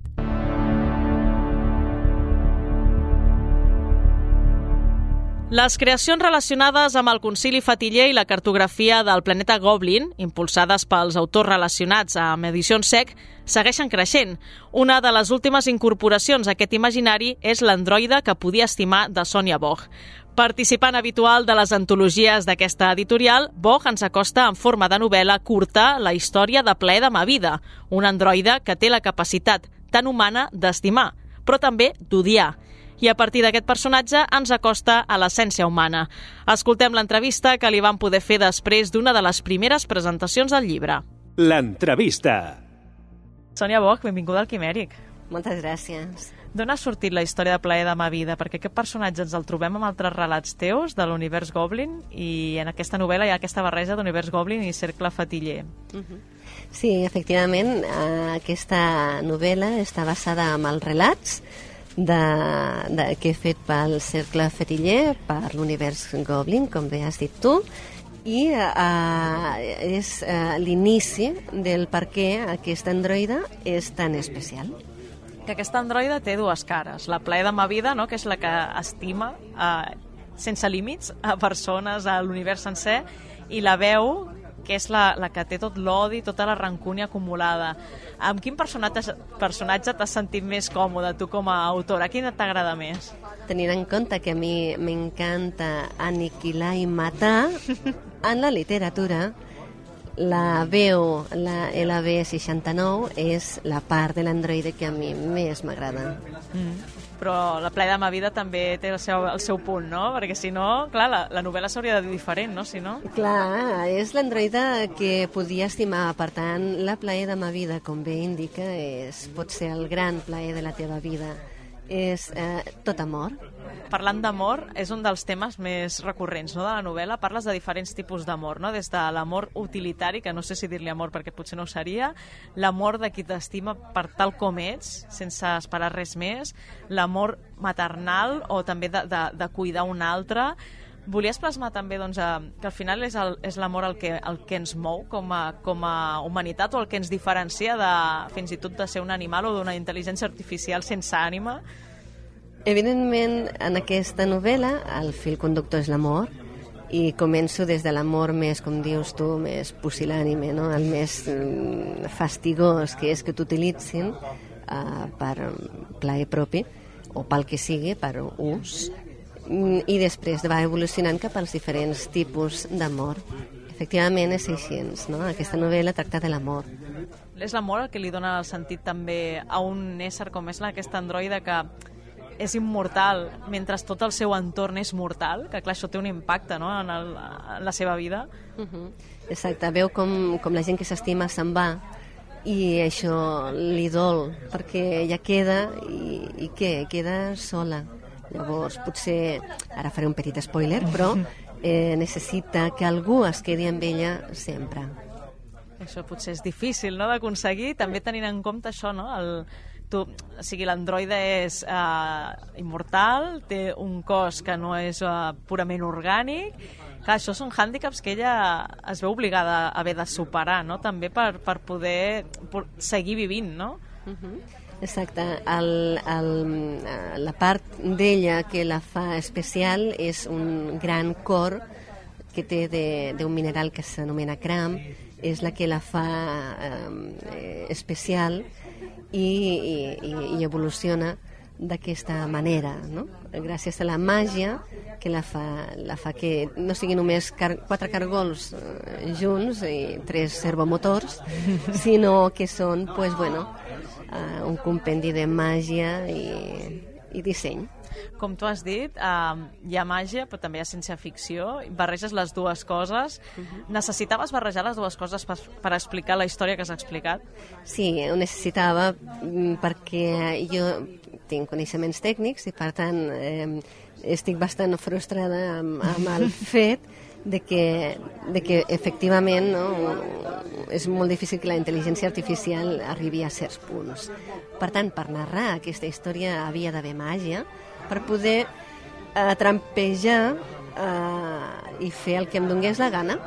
Les creacions relacionades amb el concili fatiller i la cartografia del planeta Goblin, impulsades pels autors relacionats amb Edicions S E C, segueixen creixent. Una de les últimes incorporacions a aquest imaginari és l'androide que podia estimar de Sonia Bogg. Participant habitual de les antologies d'aquesta editorial, Bogg ens acosta en forma de novel·la curta la història de Plaer de ma vida, un androide que té la capacitat tan humana d'estimar, però també d'odiar. I a partir d'aquest personatge ens acosta a l'essència humana. Escoltem l'entrevista que li van poder fer després d'una de les primeres presentacions del llibre. L'entrevista. Sonia Bogg, benvinguda al Quimèric. Moltes gràcies. D'on ha sortit la història de Plaer de ma vida? Perquè aquest personatge ens el trobem amb altres relats teus de l'univers Goblin i en aquesta novel·la hi ha aquesta barreja d'univers Goblin i cercle fatiller. Uh-huh. Sí, efectivament, aquesta novel·la està basada en els relats de, de, que he fet pel cercle fatiller, per l'univers Goblin, com bé has dit tu, i uh, és uh, l'inici del per què aquest androide és tan especial. Que aquesta androide té dues cares. La Plaer de ma vida, no?, que és la que estima eh, sense límits a persones, a l'univers sencer, i la veu, que és la, la que té tot l'odi, tota la rancúnia acumulada. Amb quin personatge, personatge t'has sentit més còmode, tu com a autora? Quin t'agrada més? Tenint en compte que a mi m'encanta aniquilar i matar, en la literatura la veu, la L B seixanta-nou, és la part de l'androide que a mi més m'agrada. Mm. Però la Plaer de ma vida també té el seu, el seu punt, no? Perquè si no, clar, la, la novel·la s'hauria de dir diferent, no? Si no... Clar, és l'androide que podia estimar. Per tant, la Plaer de ma vida, com bé indica, és, pot ser el gran plaer de la teva vida. És eh, tot amor. Parlant d'amor, és un dels temes més recurrents, no?, de la novel·la. Parles de diferents tipus d'amor, no?, des de l'amor utilitari, que no sé si dir-li amor perquè potser no ho seria, l'amor de qui t'estima per tal com ets, sense esperar res més, l'amor maternal o també de, de, de cuidar un altre. Volies plasmar també doncs, que al final és, el, és l'amor el que, el que ens mou com a, com a humanitat o el que ens diferencia de, fins i tot de ser un animal o d'una intel·ligència artificial sense ànima. Evidentment, en aquesta novel·la el fil conductor és l'amor i començo des de l'amor més, com dius tu, més pusil·lànime, no? El més mm, fastigós, que és que t'utilitzin uh, per plaer propi o pel que sigui, per ús, i després va evolucionant cap als diferents tipus d'amor. Efectivament és així, no? Aquesta novel·la tracta de l'amor. És l'amor el que li dona el sentit també a un ésser com és aquest androide que és immortal, mentre tot el seu entorn és mortal, que clar, això té un impacte, no?, en, el, en la seva vida. Uh-huh. Exacte, veu com, com la gent que s'estima se'n va i això li dol, perquè ja queda i, i què? Queda sola. Llavors, potser, ara faré un petit spoiler, però eh, necessita que algú es quedi amb ella sempre. Això potser és difícil, no?, d'aconseguir, també tenint en compte això, no?, el... Tu, o sigui, l'androide és uh, immortal, té un cos que no és uh, purament orgànic. Clar, això són hàndicaps que ella es veu obligada a haver de superar, no?, també per, per poder per seguir vivint, no? Uh-huh. Exacte. El, el, la part d'ella que la fa especial és un gran cor que té d'un mineral que s'anomena cram, és la que la fa eh, especial i, i, i evoluciona d'aquesta manera, no? Gràcies a la màgia que la fa, la fa que no siguin només car quatre cargols eh, junts i tres servomotors, sinó que són, pues, bueno, eh, un compendi de màgia i, i disseny. Com tu has dit, eh, hi ha màgia, però també hi ha ciència-ficció, barreges les dues coses. Uh-huh. Necessitaves barrejar les dues coses per, per explicar la història que has explicat? Sí, ho necessitava perquè jo tinc coneixements tècnics i, per tant, eh, estic bastant frustrada amb, amb el fet de que, de que efectivament, no, és molt difícil que la intel·ligència artificial arribi a certs punts. Per tant, per narrar aquesta història havia d'haver màgia, per poder eh, trampejar eh, i fer el que em donés la gana.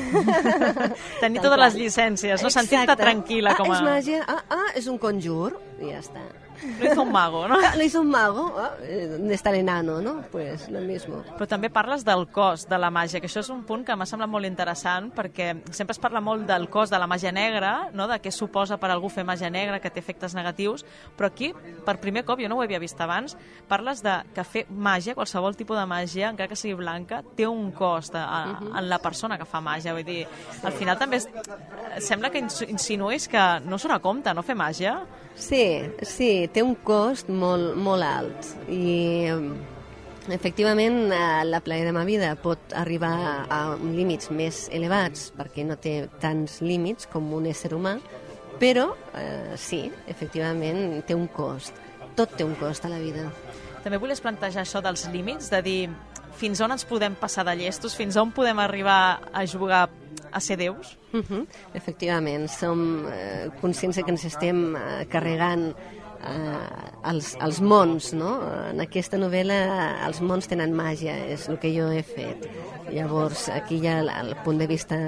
Tenir totes les llicències, no? Sentir-te tranquil·la. Ah, com a... és màgia, ah, ah, és un conjur, i ja està. Lo hizo un mago, ¿no? Lo hizo un mago, ah, ¿dónde está el enano, no? Pues lo mismo. Però també parles del cost de la màgia, que això és un punt que m'ha semblat molt interessant, perquè sempre es parla molt del cost de la màgia negra, no?, de què suposa per algú fer màgia negra, que té efectes negatius, però aquí, per primer cop, jo no ho havia vist abans, parles de que fer màgia, qualsevol tipus de màgia, encara que sigui blanca, té un cost a, a, uh-huh. en la persona que fa màgia. Vull dir, sí. Al final també és, sembla que insinuïs que no surt a compte, no, fer màgia? Sí, sí, té un cost molt, molt alt i efectivament la plaer de ma vida pot arribar a límits més elevats perquè no té tants límits com un ésser humà, però eh, sí, efectivament té un cost. Tot té un cost a la vida. També volies plantejar això dels límits, de dir fins on ens podem passar de llestos, fins on podem arribar a jugar a ser déus? Uh-huh. Efectivament, som eh, conscients que ens estem eh, carregant eh, els, els mons, no? En aquesta novel·la els mons tenen màgia, és el que jo he fet. Llavors, aquí hi ha el, el punt de vista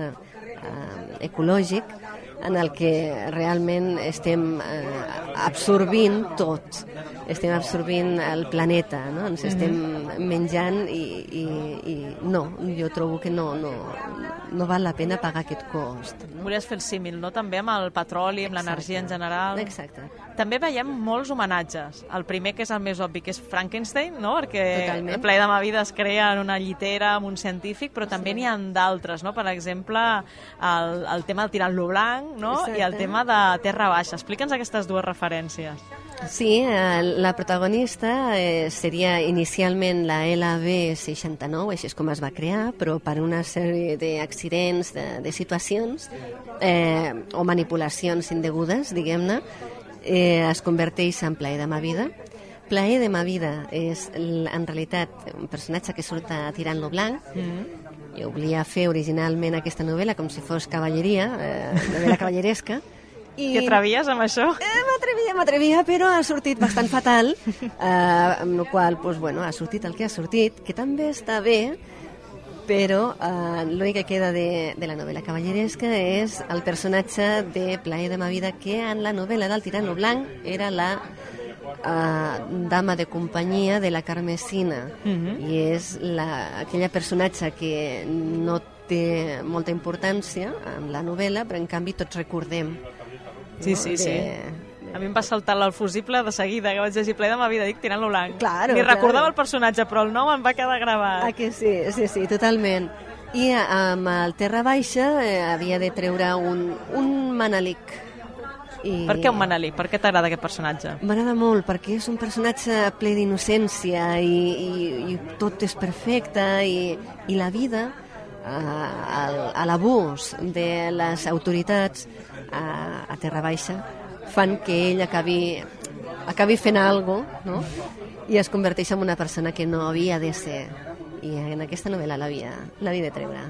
eh, ecològic, en el que realment estem eh, absorbint tot. Estem absorbint el planeta, no? Ens estem menjant i, i, i no, jo trobo que no, no, no val la pena pagar aquest cost. Volies fer el símil, no?, també amb el petroli, amb l'energia en general. Exacte. També veiem molts homenatges. El primer, que és el més obvi, que és Frankenstein, no?, perquè Totalment. El plaer de ma vida es crea en una llitera amb un científic, però també sí. N'hi ha d'altres, no? Per exemple, el, el tema del tirant-lo blanc, no?, i el tema de Terra Baixa. Explica'ns aquestes dues referències. Sí, eh, la protagonista eh, seria inicialment la L B seixanta-nou, així és com es va crear, però per una sèrie d'accidents, de, de situacions eh, o manipulacions indegudes, diguem-ne, eh, es converteix en Plaer de ma vida. Plaer de ma vida és, en realitat, un personatge que surt a tirant-lo blanc. Mm-hmm. Jo volia fer originalment aquesta novel·la com si fos cavalleria, eh, novel·la cavalleresca. I... Que atrevies amb això? Eh, m'atrevia, m'atrevia, però ha sortit bastant fatal, eh, amb la qual pues, bueno, ha sortit el que ha sortit, que també està bé, però eh, l'únic que queda de, de la novel·la cavalleresca és el personatge de Plaer de ma vida, que en la novel·la del Tirant-lo Blanc era la eh, dama de companyia de la Carmesina, uh-huh. i és la, aquella personatge que no té molta importància en la novel·la, però en canvi tots recordem. Sí, sí, sí. De... A mi em va saltar l'alfusible de seguida, que vaig llegir Plaer de ma vida, dic tirant-lo blanc. Claro, Ni recordava claro. el personatge, però el nom em va quedar gravat. Ah, que sí, sí, sí, totalment. I amb el Terra Baixa eh, havia de treure un, un manelic. I... Per què un manelic? Per què t'agrada aquest personatge? M'agrada molt, perquè és un personatge ple d'innocència i, i, i tot és perfecte i, i la vida, eh, a l'abús de les autoritats a, a Terra Baixa fan que ell acabi, acabi fent alguna cosa, no? I es converteix en una persona que no havia de ser. I en aquesta novel·la l'havia de treure.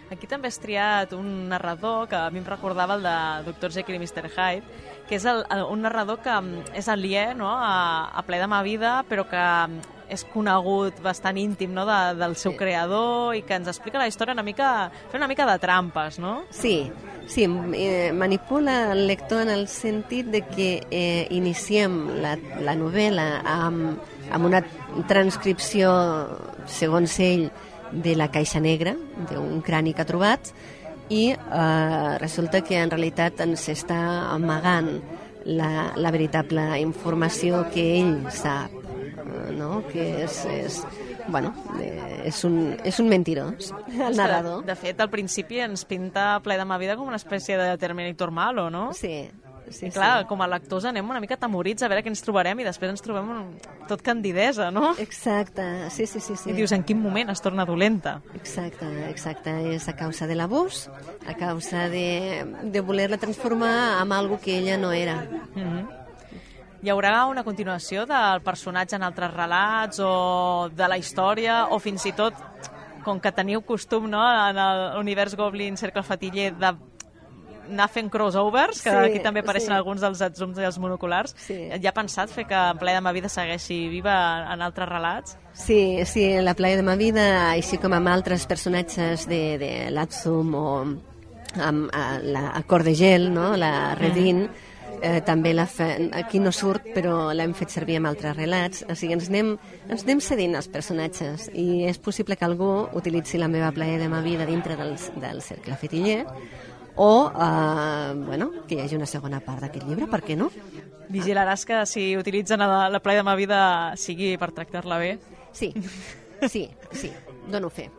Aquí també has triat un narrador que a mi em recordava el de doctor Jekyll i mister Hyde, que és el, un narrador que és aliè, no?, a, a ple de ma vida, però que és conegut bastant íntim, no?, de, del seu sí. creador, i que ens explica la història una mica, fent una mica de trampes, no? Sí, sí, eh, manipula el lector en el sentit de que eh, iniciem la, la novel·la amb, amb una transcripció, segons ell, de la caixa negra, d'un crani que ha trobat, i eh, resulta que en realitat ens està amagant la, la veritable informació que ell sap, no? Que és, és, bueno, és, un, és un mentirós, el narrador. De, de fet, al principi ens pinta Ple de ma vida com una espècie de Terminator malo, no? Sí. Sí, I clar, sí. com a lectors anem una mica temorits a veure què ens trobarem i després ens trobem un... tot candidesa, no? Exacte, sí, sí, sí, sí. I dius, en quin moment es torna dolenta? Exacte, exacte. És a causa de l'abús, a causa de, de voler-la transformar en algo que ella no era. Mm-hmm. Hi haurà una continuació del personatge en altres relats o de la història o fins i tot, com que teniu costum, no?, en l'univers Goblin Cercle Fatiller de anar fent crossovers, que sí, aquí també apareixen sí. alguns dels atzums i els monoculars. Sí. Ja ha pensat fer que Ple de ma vida segueixi viva en altres relats? Sí, sí, la Ple de ma vida, així com amb altres personatges de, de l'Atzum o amb a, la a Cor de Gel, no?, la Redin, mm. eh, també la fe... aquí no surt, però l'hem fet servir en altres relats. O sigui, ens anem, ens anem cedint els personatges i és possible que algú utilitzi la meva Ple de ma vida dintre del, del Cercle Fatiller, o, eh, bueno, que hi hagi una segona part d'aquest llibre, per què no? Vigilaràs que si utilitzen la, la Ple de ma vida sigui per tractar-la bé? Sí, sí, sí, dono fe.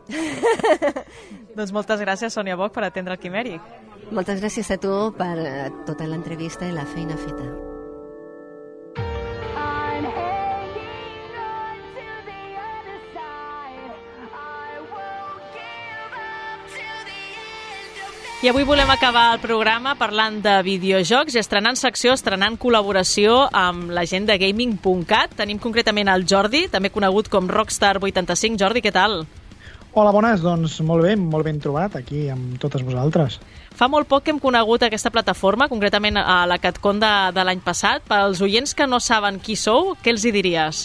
Doncs moltes gràcies, Sònia Boch, per atendre el Quimèric. Moltes gràcies a tu per tota l'entrevista i la feina feta. I avui volem acabar el programa parlant de videojocs i estrenant secció, estrenant col·laboració amb la gent de gaming punt cat. Tenim concretament el Jordi, també conegut com Rockstar vuitanta-cinc. Jordi, què tal? Hola, bones, doncs molt bé, molt ben trobat aquí amb totes vosaltres. Fa molt poc que hem conegut aquesta plataforma, concretament a la CatCon de, de l'any passat. Per als oients que no saben qui sou, què els hi diries?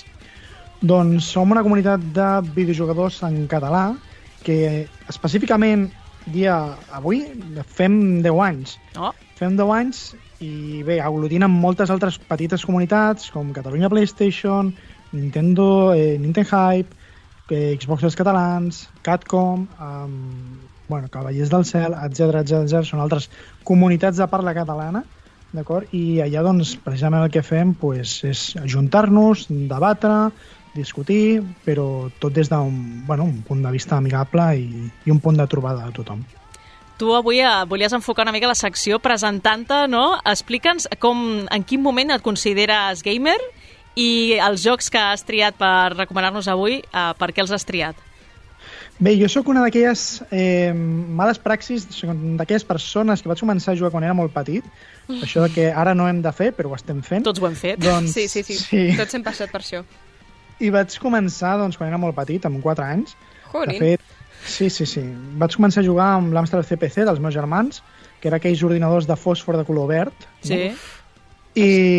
Doncs som una comunitat de videojugadors en català que específicament dia avui fem deu anys. Oh. Fem deu anys i bé, aglutinen moltes altres petites comunitats com Catalunya PlayStation, Nintendo, eh, Nintendo Hype, eh, Xboxers catalans, Catcom, um, bueno, Cavallers del Cel, etcètera, etcètera. Són altres comunitats de parla catalana, d'acord? I allà, doncs, precisament el que fem pues, és ajuntar-nos, debatre, discutir, però tot des d'un bueno, un punt de vista amigable i, i un punt de trobada de tothom. Tu avui eh, volies enfocar una mica la secció presentant-te, no? Explica'ns com, en quin moment et consideres gamer i els jocs que has triat per recomanar-nos avui, eh, per què els has triat? Bé, jo sóc una d'aquelles eh, males praxis, d'aquelles persones que vaig començar a jugar quan era molt petit, mm. això que ara no hem de fer, però ho estem fent. Tots ho hem fet. Doncs, sí, sí, sí, sí, tots hem passat per això. I vaig començar doncs, quan era molt petit, amb quatre anys. Jorin. De fet, sí, sí, sí. Vaig començar a jugar amb l'Amstrad C P C dels meus germans, que era aquells ordinadors de fòsfor de color verd. Sí. No?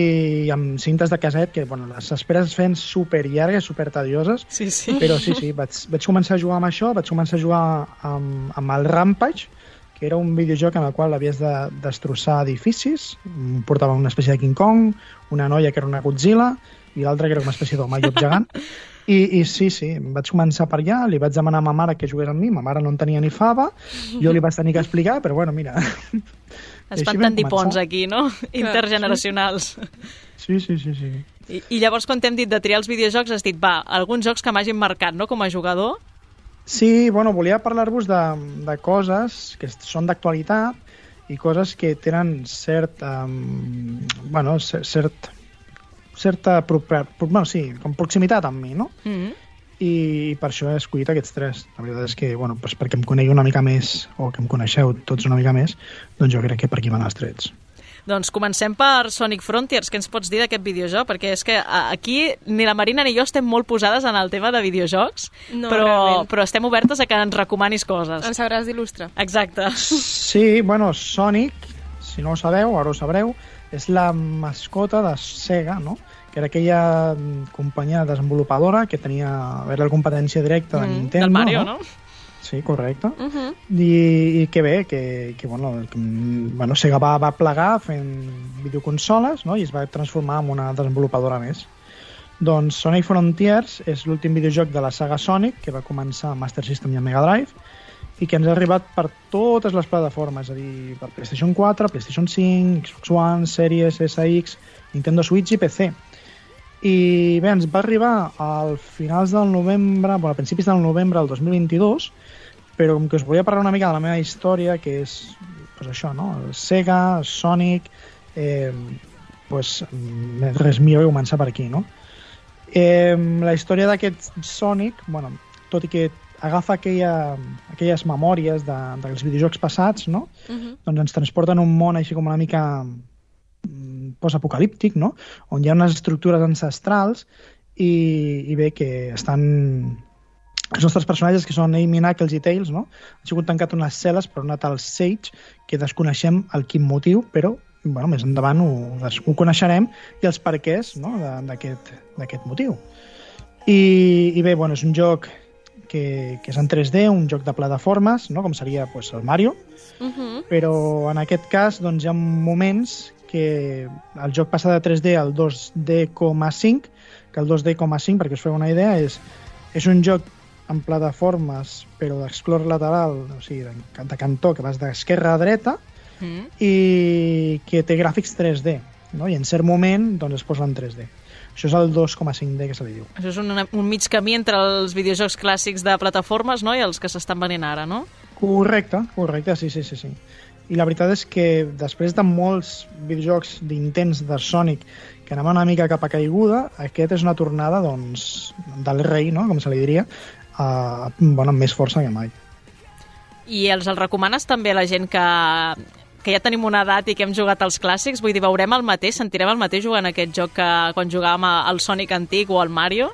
I amb cintes de caset, que bueno, les esperes es feien super llargues, super tedioses. Sí, sí. Però sí, sí, vaig, vaig començar a jugar amb això, vaig començar a jugar amb, amb el Rampage, que era un videojoc en el qual havies de destrossar edificis. Portava una espècie de King Kong, una noia que era una Godzilla, i l'altre que era una espècie d'home llop gegant. I, I sí, sí, vaig començar per allà, li vaig demanar a ma mare que jugués amb mi, ma mare no en tenia ni fava, jo li vaig tenir que explicar, però bueno, mira... Es van tendir ponts aquí, no? Intergeneracionals. Sí, sí, sí, sí. I, I llavors, quan t'hem dit de triar els videojocs, has dit, va, alguns jocs que m'hagin marcat, no?, com a jugador? Sí, bueno, volia parlar-vos de, de coses que són d'actualitat i coses que tenen cert... Um, bueno, cert... certa bueno, sí, com proximitat amb mi, no? Mm-hmm. I per això he escollit aquests tres. La veritat és que, bueno, doncs perquè em conegui una mica més, o que em coneixeu tots una mica més, doncs jo crec que per aquí van els trets. Doncs comencem per Sonic Frontiers. Què ens pots dir d'aquest videojoc? Perquè és que aquí ni la Marina ni jo estem molt posades en el tema de videojocs, no, però, però estem obertes a que ens recomanis coses. Ens hauràs d'il·lustrar. Exacte. Sí, bueno, Sonic, si no ho sabeu, ara ho sabreu, és la mascota de Sega, no? Que era aquella companyia desenvolupadora que tenia a veure la competència directa de mm, Nintendo. Del Mario, no? no? Sí, correcte. Uh -huh. I, I que bé, que, que bueno, que, bueno, Sega va, va plegar fent videoconsoles, no? I es va transformar en una desenvolupadora més. Doncs Sonic Frontiers és l'últim videojoc de la saga Sonic, que va començar a Master System i a Mega Drive, i que ens ha arribat per totes les plataformes, és a dir, per PlayStation quatre, PlayStation cinc, Xbox One, Series, S X, Nintendo Switch i P C. I bé, ens va arribar al finals del novembre, bueno, a principis del novembre del dos mil vint-i-dos, però com que us volia parlar una mica de la meva història, que és pues això, no? El Sega, Sonic, eh, pues, res millor que començar per aquí, no? Eh, la història d'aquest Sonic, bueno, tot i que agafa aquella, aquelles memòries de, dels videojocs passats, no? Uh-huh. Doncs ens transporta en un món així com una mica postapocalíptic, no? On hi ha unes estructures ancestrals i, i bé, que estan... Els nostres personatges, que són Amy, Knuckles i Tails, no? Han sigut tancat unes cel·les per una tal Sage, que desconeixem el quin motiu, però bueno, més endavant ho, ho coneixerem, i els perquès, no? d'aquest motiu. I, i bé, bueno, és un joc que, que és en tres D, un joc de plataformes, no? Com seria pues, el Mario, uh-huh. Però en aquest cas doncs, hi ha moments que el joc passa de tres D al dos D coma cinc, que el dos D coma cinc, perquè us feu una idea, és, és un joc en plataformes, però d'explore lateral, o sigui, de, de cantó, que vas d'esquerra a dreta, mm. i que té gràfics tres D, no? I en cert moment doncs, es posa en tres D. Això és el dos coma cinc D que se li diu. Això és un, un mig camí entre els videojocs clàssics de plataformes, no?, i els que s'estan venent ara, no? Correcte, correcte, sí, sí, sí, sí. I la veritat és que després de molts videojocs d'intents de Sonic que anaven una mica cap a caiguda, aquest és una tornada doncs, del rei, no?, com se li diria, uh, bueno, amb més força que mai. I els el recomanes també a la gent que, que ja tenim una edat i que hem jugat als clàssics? Vull dir, veurem el mateix, sentirem el mateix jugant aquest joc que quan jugàvem al Sonic antic o al Mario?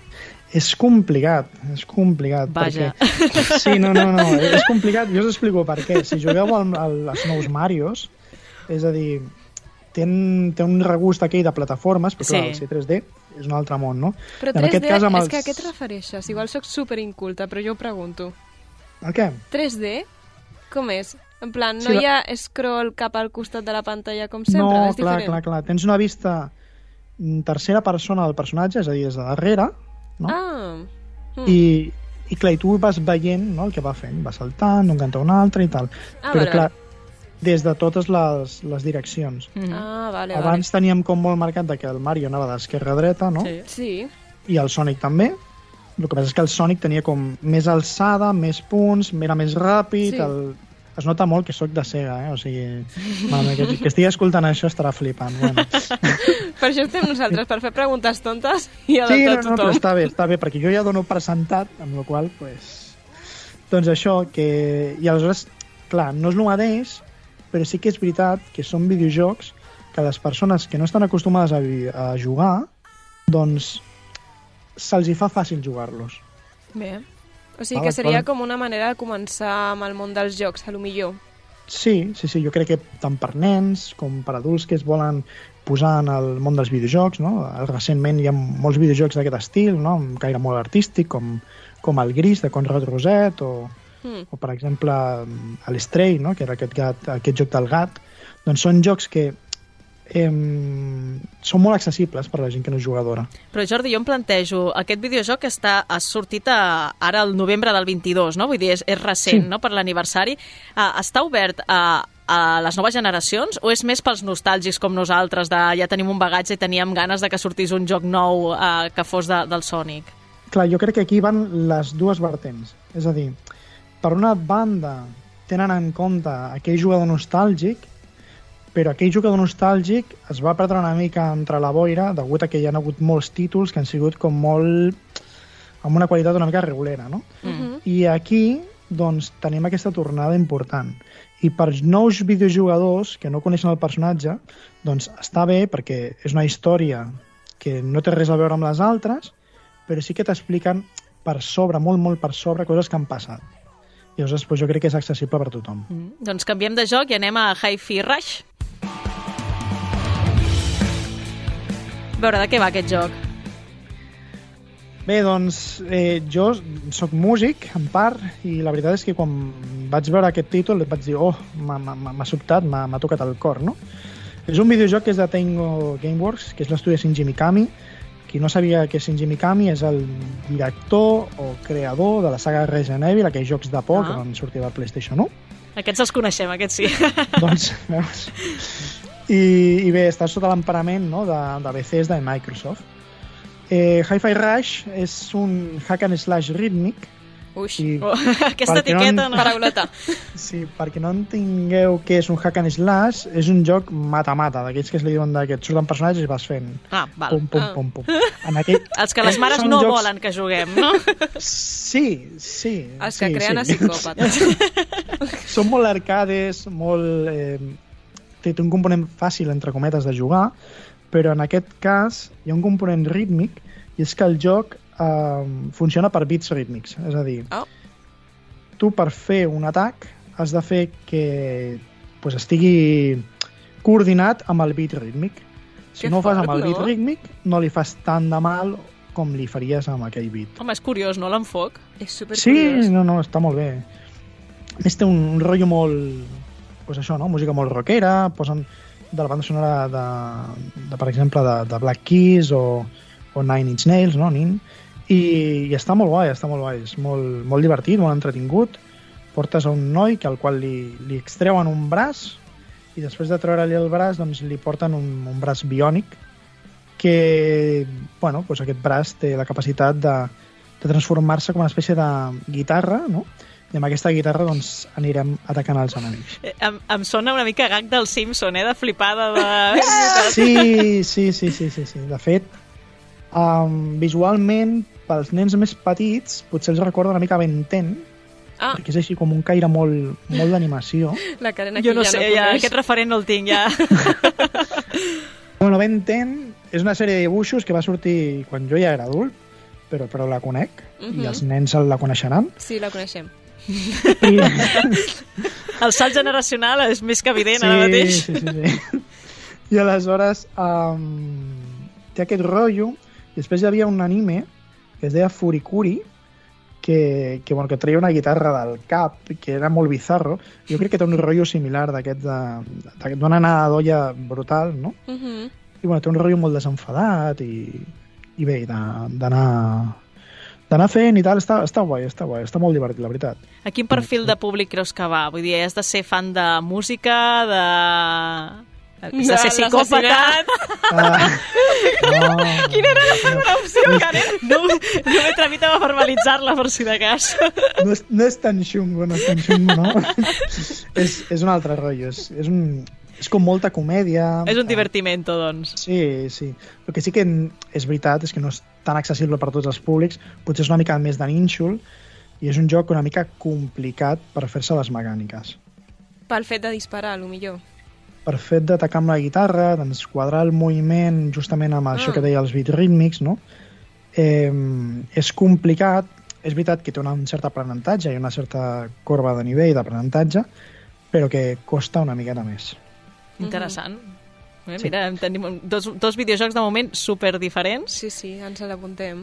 És complicat, és complicat. Vaja. Perquè... Sí, no, no, no, és complicat. Jo us explico per què. Si jugueu al, al, als nous Marios, és a dir, té, té un regust aquell de plataformes, però clar, sí. El C tres D és un altre món, no? Però tres D, aquest cas, amb els... és que a què et refereixes? Igual soc superinculta, però jo ho pregunto. El què? tres D? Com és? En plan, no sí, hi ha scroll cap al costat de la pantalla com sempre? No, és clar, diferent. clar, clar. Tens una vista tercera persona del personatge, és a dir, des de darrere, no? Ah. Mm. I, i clar, i tu vas veient, no?, el que va fent, va saltant d'un cantó a un altre i tal. Ah, però vale, clar, vale. des de totes les, les direccions. Mm-hmm. Ah, vale, Abans vale. teníem com molt marcat que el Mario anava d'esquerra a dreta, no? Sí. sí. I el Sonic també. El que passa és que el Sonic tenia com més alçada, més punts, era més ràpid, Sí. el... Es nota molt que sóc de Sega, eh? O sigui, mama, que, que estigui escoltant això estarà flipant. Bueno. Per això estem nosaltres, per fer preguntes tontes i adaptar sí, no, tothom. no, però està bé, està bé, perquè jo ja dono presentat, amb la qual pues, doncs això, que... I aleshores, clar, no és el mateix, però sí que és veritat que són videojocs que les persones que no estan acostumades a, a jugar, doncs se'ls hi fa fàcil jugar-los. Bé. O sigui que seria com una manera de començar amb el món dels jocs, a lo millor. Sí, sí, sí, jo crec que tant per nens com per adults que es volen posar en el món dels videojocs, no? Recentment hi ha molts videojocs d'aquest estil, no?, amb caire molt artístic, com, com el Gris de Conrad Roset, o, mm. o per exemple l'Stray, no?, que era aquest, gat, aquest joc del gat. Doncs són jocs que eh, són molt accessibles per a la gent que no és jugadora. Però Jordi, jo em plantejo, aquest videojoc està, ha sortit a, ara el novembre del vint-i-dos, no? Vull dir, és, és recent, sí. No?, per l'aniversari. Uh, està obert a, a les noves generacions o és més pels nostàlgics com nosaltres, de ja tenim un bagatge i teníem ganes de que sortís un joc nou uh, que fos de, del Sonic? Clar, jo crec que aquí van les dues vertents. És a dir, per una banda tenen en compte aquell jugador nostàlgic, però aquell jugador nostàlgic es va perdre una mica entre la boira degut a que hi ha hagut molts títols que han sigut com molt amb una qualitat una mica regulera, no? Mm-hmm. I aquí doncs tenim aquesta tornada important. I per nous videojugadors que no coneixen el personatge, doncs està bé perquè és una història que no té res a veure amb les altres, però sí que t'expliquen per sobre, molt, molt per sobre, coses que han passat. I llavors doncs, jo crec que és accessible per tothom. Mm, doncs canviem de joc i anem a Hi-Fi Rush. A veure, de què va aquest joc? Bé, doncs, eh, jo sóc músic, en part, i la veritat és que quan vaig veure aquest títol vaig dir, oh, m'ha sobtat, m'ha tocat el cor, no? És un videojoc que és de Tango Gameworks, que és l'estudi de Shinji Mikami. Qui no sabia què és Shinji Mikami és el director o creador de la saga Resident Evil, aquells jocs de por ah. que van sortir del PlayStation u. Aquests els coneixem, aquests sí. Doncs, veus? I, i bé, està sota l'emparament, no?, de, de Bethesda i Microsoft. Eh, Hi-Fi Rush és un hack and slash rítmic. Uix, oh, aquesta etiqueta, no, no. Parauleta. Sí, perquè no entengueu què és un hack and slash, és un joc mata-mata, d'aquells que es li diuen que et surten personatges i vas fent ah, val. pum, pum, ah. pum, pum. En aquell... Els que les mares no jocs... volen que juguem, no? Sí, sí. Els que sí, creen sí. a psicòpates. Són molt arcades, molt... Eh, té un component fàcil, entre cometes, de jugar, però en aquest cas hi ha un component rítmic i és que el joc eh, funciona per bits rítmics. És a dir, oh. tu per fer un atac has de fer que pues, estigui coordinat amb el bit rítmic. Si que no ho fas amb el bit no? rítmic, no li fas tant de mal com li faries amb aquell bit. Home, és curiós, no, l'enfoc? És Sí, supercuriós. no, no, està molt bé. A més, té un, un rotllo molt... Pues això, no? Música molt rockera, posen de la banda sonora de, de per exemple, de, de Black Keys o, o Nine Inch Nails, no? Nin. I, i està molt guai, està molt guai. És molt, molt divertit, molt entretingut. Portes a un noi que al qual li, li extreuen un braç i després de treure-li el braç doncs, li porten un, un braç biònic que, bueno, doncs aquest braç té la capacitat de, de transformar-se com una espècie de guitarra, no? I amb aquesta guitarra doncs, anirem atacant els enemics. Eh, em, em sona una mica gag del Simpson, eh? De flipada de... Sí, sí, sí, sí, sí, sí. De fet, um, visualment, pels nens més petits, potser els recorda una mica Ben ten, ah. perquè és així com un caire molt, molt d'animació. La Karen aquí jo no ja sé, no ja, coneix. aquest referent no el tinc, ja. Bueno, Ben ten és una sèrie de dibuixos que va sortir quan jo ja era adult, però, però la conec, uh-huh. i els nens la coneixeran. Sí, la coneixem. I... El salt generacional és més que evident, sí, ara mateix. Sí, sí, sí. I aleshores um, té aquest rotllo, i després hi havia un anime que es deia Furikuri, que, que, bueno, que treia una guitarra del cap, que era molt bizarro. Jo crec que té un rotllo similar d'aquest d'una anada d'olla brutal, no? Uh-huh. I bueno, té un rotllo molt desenfadat i, i bé, d'anar d'anar fent i tal, està, està guai, està guai, està molt divertit, la veritat. A quin perfil de públic creus que va? Vull dir, has de ser fan de música, de... Has de ser psicòpata... Ah, no, Quina era la segona opció, Karen? No, no m'he atrevit a verbalitzar-la, per si de cas. No és, no és tan xungo, no és tan xungo, no? és, és un altre rotllo, és, és un... És com molta comèdia. És un divertimento, doncs. Sí, sí. El que sí que és veritat és que no és tan accessible per tots els públics, potser és una mica més de nínxol, i és un joc una mica complicat per fer-se les mecàniques. Pel fet de disparar, a lo millor. Per fet d'atacar amb la guitarra, d'enquadrar el moviment justament amb això ah. que deia els beats rítmics, no? Eh, és complicat, és veritat que té un cert aprenentatge i una certa corba de nivell d'aprenentatge, però que costa una miqueta més. Interessant. Eh, sí. Mira, tenim dos, dos videojocs de moment super diferents. Sí, sí, ens l'apuntem.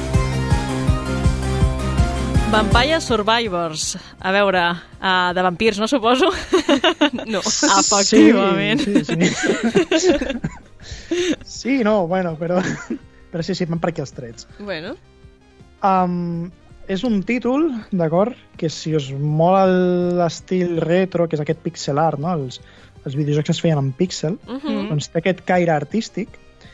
Vampire Survivors. A veure, uh, de vampirs, no suposo? No. Efectivament. Sí, sí, sí. Sí, no, bueno, però, però sí, sí, van per aquí els trets. Bueno. Um, és un títol, d'acord, que si us mola l'estil retro, que és aquest pixel art, no?, els els videojocs es feien en píxel, uh-huh. doncs té aquest caire artístic,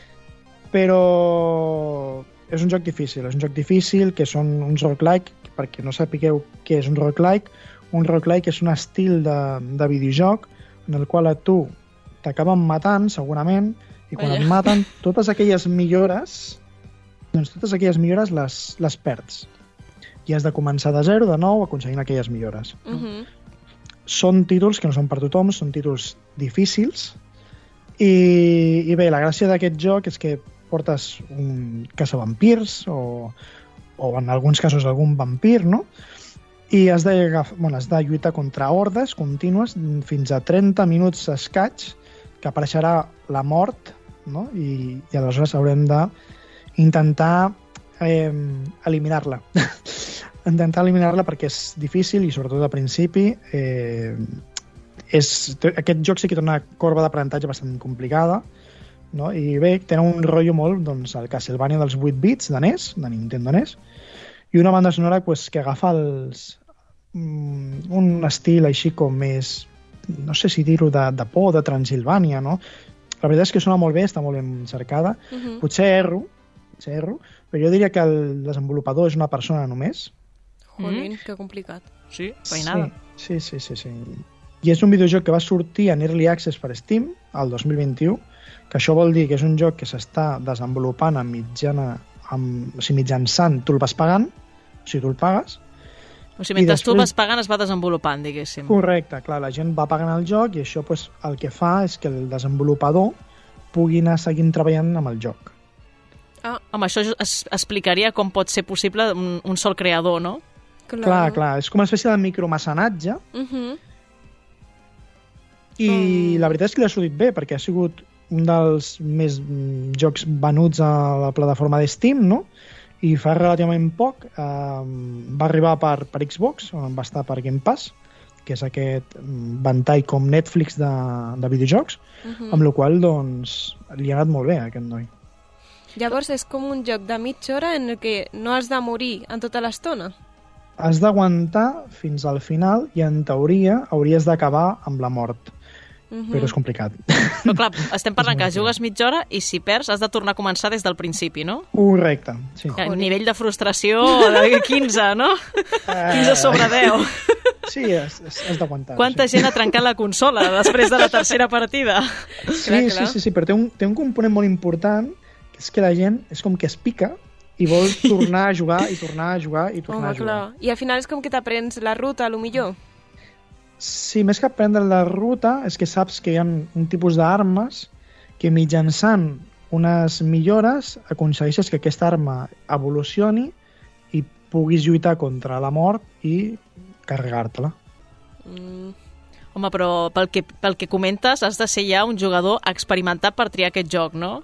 però és un joc difícil, és un joc difícil, que són uns roguelike, perquè no sapigueu què és un roguelike. Un roguelike és un estil de, de videojoc en el qual a tu t'acaben matant, segurament, i quan Oye. et maten, totes aquelles millores, doncs totes aquelles millores les, les perds. i has de començar de zero, de nou, aconseguint aquelles millores. Uh-huh. Són títols que no són per tothom, són títols difícils, i, i bé, la gràcia d'aquest joc és que portes un caçavampirs o, o en alguns casos algun vampir, no? I has de, bueno, has de lluitar contra hordes contínues fins a trenta minuts escaig, que apareixerà la mort, no? I, i aleshores haurem d'intentar eh, eliminar-la. intentar eliminar-la perquè és difícil i sobretot al principi eh, és, aquest joc sí que té una corba d'aprenentatge bastant complicada, no? I bé, tenen un rotllo molt, doncs, el Castlevania dels vuit bits de N E S, de Nintendo N E S, i una banda sonora pues, que agafa els, mm, un estil així com més, no sé si dir-ho, de, de por, de Transilvània, no? La veritat és que sona molt bé, està molt ben cercada. Uh-huh. Potser erro, potser erro, però jo diria que el desenvolupador és una persona només. Jolín, mm. que complicat. Sí, feinada. Sí, sí, sí, sí, sí. I és un videojoc que va sortir en Early Access per Steam el dos mil vint-i-u, que això vol dir que és un joc que s'està desenvolupant a mitjana, amb, o sigui, mitjançant, tu el vas pagant, o sigui, tu el pagues. O sigui, mentre després... tu el vas pagant es va desenvolupant, diguéssim. Correcte, clar, la gent va pagant el joc i això pues, el que fa és que el desenvolupador pugui anar seguint treballant amb el joc. Ah, home, això es explicaria com pot ser possible un, un sol creador, no? Clar, clar, clar. És com una espècie de micromecenatge. Uh-huh. I um... la veritat és que li ha sortit bé, perquè ha sigut un dels més jocs venuts a la plataforma de Steam, no? I fa relativament poc eh, va arribar per, per Xbox, on va estar per Game Pass, que és aquest ventall com Netflix de, de videojocs, uh-huh. amb la qual doncs, li ha anat molt bé a aquest noi. Llavors és com un joc de mitja hora en el que no has de morir en tota l'estona? Has d'aguantar fins al final i en teoria hauries d'acabar amb la mort. Uh-huh. Però és complicat. Però clar, estem parlant que jugues mitja hora i si perds has de tornar a començar des del principi, no? Correcte, sí. Un nivell de frustració de quinze, no? quinze sobre deu. Sí, has, has d'aguantar. Quanta sí. gent ha trencat la consola després de la tercera partida? Sí, clar, clar. sí, sí, sí, però té un, té un component molt important, que és que la gent és com que es pica i vol tornar a jugar i tornar a jugar i tornar Home, a jugar. Clar. I al final és com que t'aprens la ruta, a lo millor. Sí, més que aprendre la ruta és que saps que hi ha un tipus d'armes que mitjançant unes millores aconsegueixes que aquesta arma evolucioni i puguis lluitar contra la mort i carregar-te-la. Mm. Home, però pel que, pel que comentes has de ser ja un jugador experimentat per triar aquest joc, no?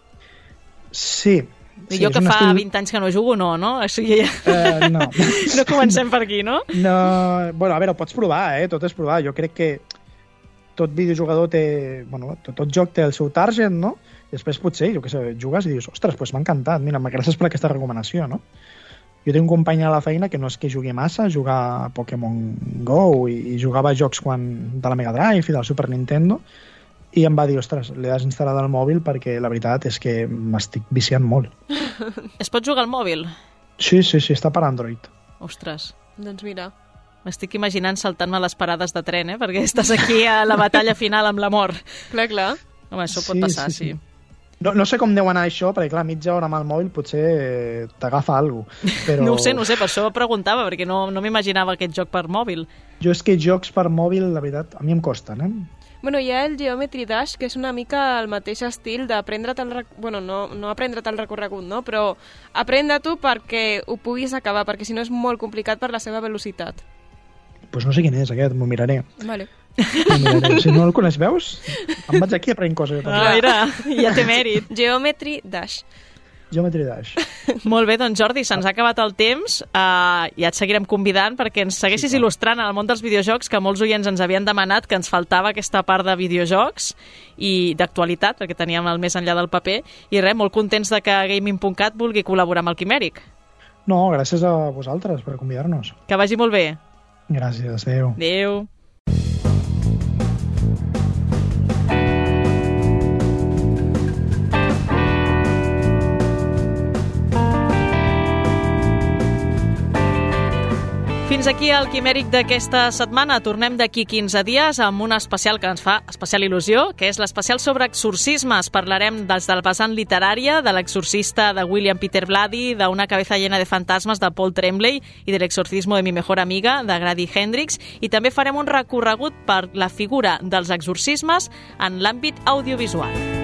Sí. I jo que fa estil... vint anys que no jugo, no, no? O sigui, uh, no. no comencem per aquí, no? No, bueno, a veure, ho pots provar, eh? Tot és provar. Jo crec que tot videojugador té... Bueno, tot, tot joc té el seu target, no? I després potser, jo què sé, jugues i dius, ostres, doncs m'ha encantat, mira, gràcies per aquesta recomanació, no? Jo tinc un company a la feina que no és que jugui massa, jugar a Pokémon Go i, i jugava a jocs quan, de la Mega Drive i del Super Nintendo, i em va dir, ostres, l'he desinstal·lat al mòbil perquè la veritat és que m'estic viciant molt. Es pot jugar al mòbil? Sí, sí, sí, està per Android. Ostres. Doncs mira. M'estic imaginant saltant-me les parades de tren, eh? Perquè estàs aquí a la batalla final amb la mort. Clar, clar. Home, això pot sí, passar, sí. sí. sí. No, no sé com deu anar això, perquè clar, mitja hora amb el mòbil potser t'agafa alguna cosa. Però... No ho sé, no ho sé, per això preguntava, perquè no, no m'imaginava aquest joc per mòbil. Jo és que jocs per mòbil, la veritat, a mi em costen, eh? Bueno, hi ha el Geometry Dash, que és una mica el mateix estil d'aprendre't el... Rec... Bueno, no, no aprendre't el recorregut, no? Però aprendre-t'ho perquè ho puguis acabar, perquè si no és molt complicat per la seva velocitat. Doncs pues no sé quin és aquest, m'ho miraré. Vale. M'ho miraré. Si no el coneix, veus? Em vaig aquí a aprendre coses. Ah, mira, ja té mèrit. Geometry Dash. Geometry Dash. Molt bé, doncs Jordi, se'ns ha acabat el temps. Uh, ja et seguirem convidant perquè ens segueixis sí, il·lustrant en el món dels videojocs, que molts oients ens havien demanat que ens faltava aquesta part de videojocs i d'actualitat, perquè teníem el més enllà del paper. I res, molt contents de que Gaming punt cat vulgui col·laborar amb el Quimèric. No, gràcies a vosaltres per convidar-nos. Que vagi molt bé. Gràcies, adéu. Adéu. Fins aquí el Quimèric d'aquesta setmana. Tornem d'aquí quinze dies amb un especial que ens fa especial il·lusió, que és l'especial sobre exorcismes. Parlarem des del vessant literària, de l'exorcista de William Peter Blatty, d'Una cabeza llena de fantasmes de Paul Tremblay i de l'exorcismo de mi mejor amiga de Grady Hendrix, i també farem un recorregut per la figura dels exorcismes en l'àmbit audiovisual.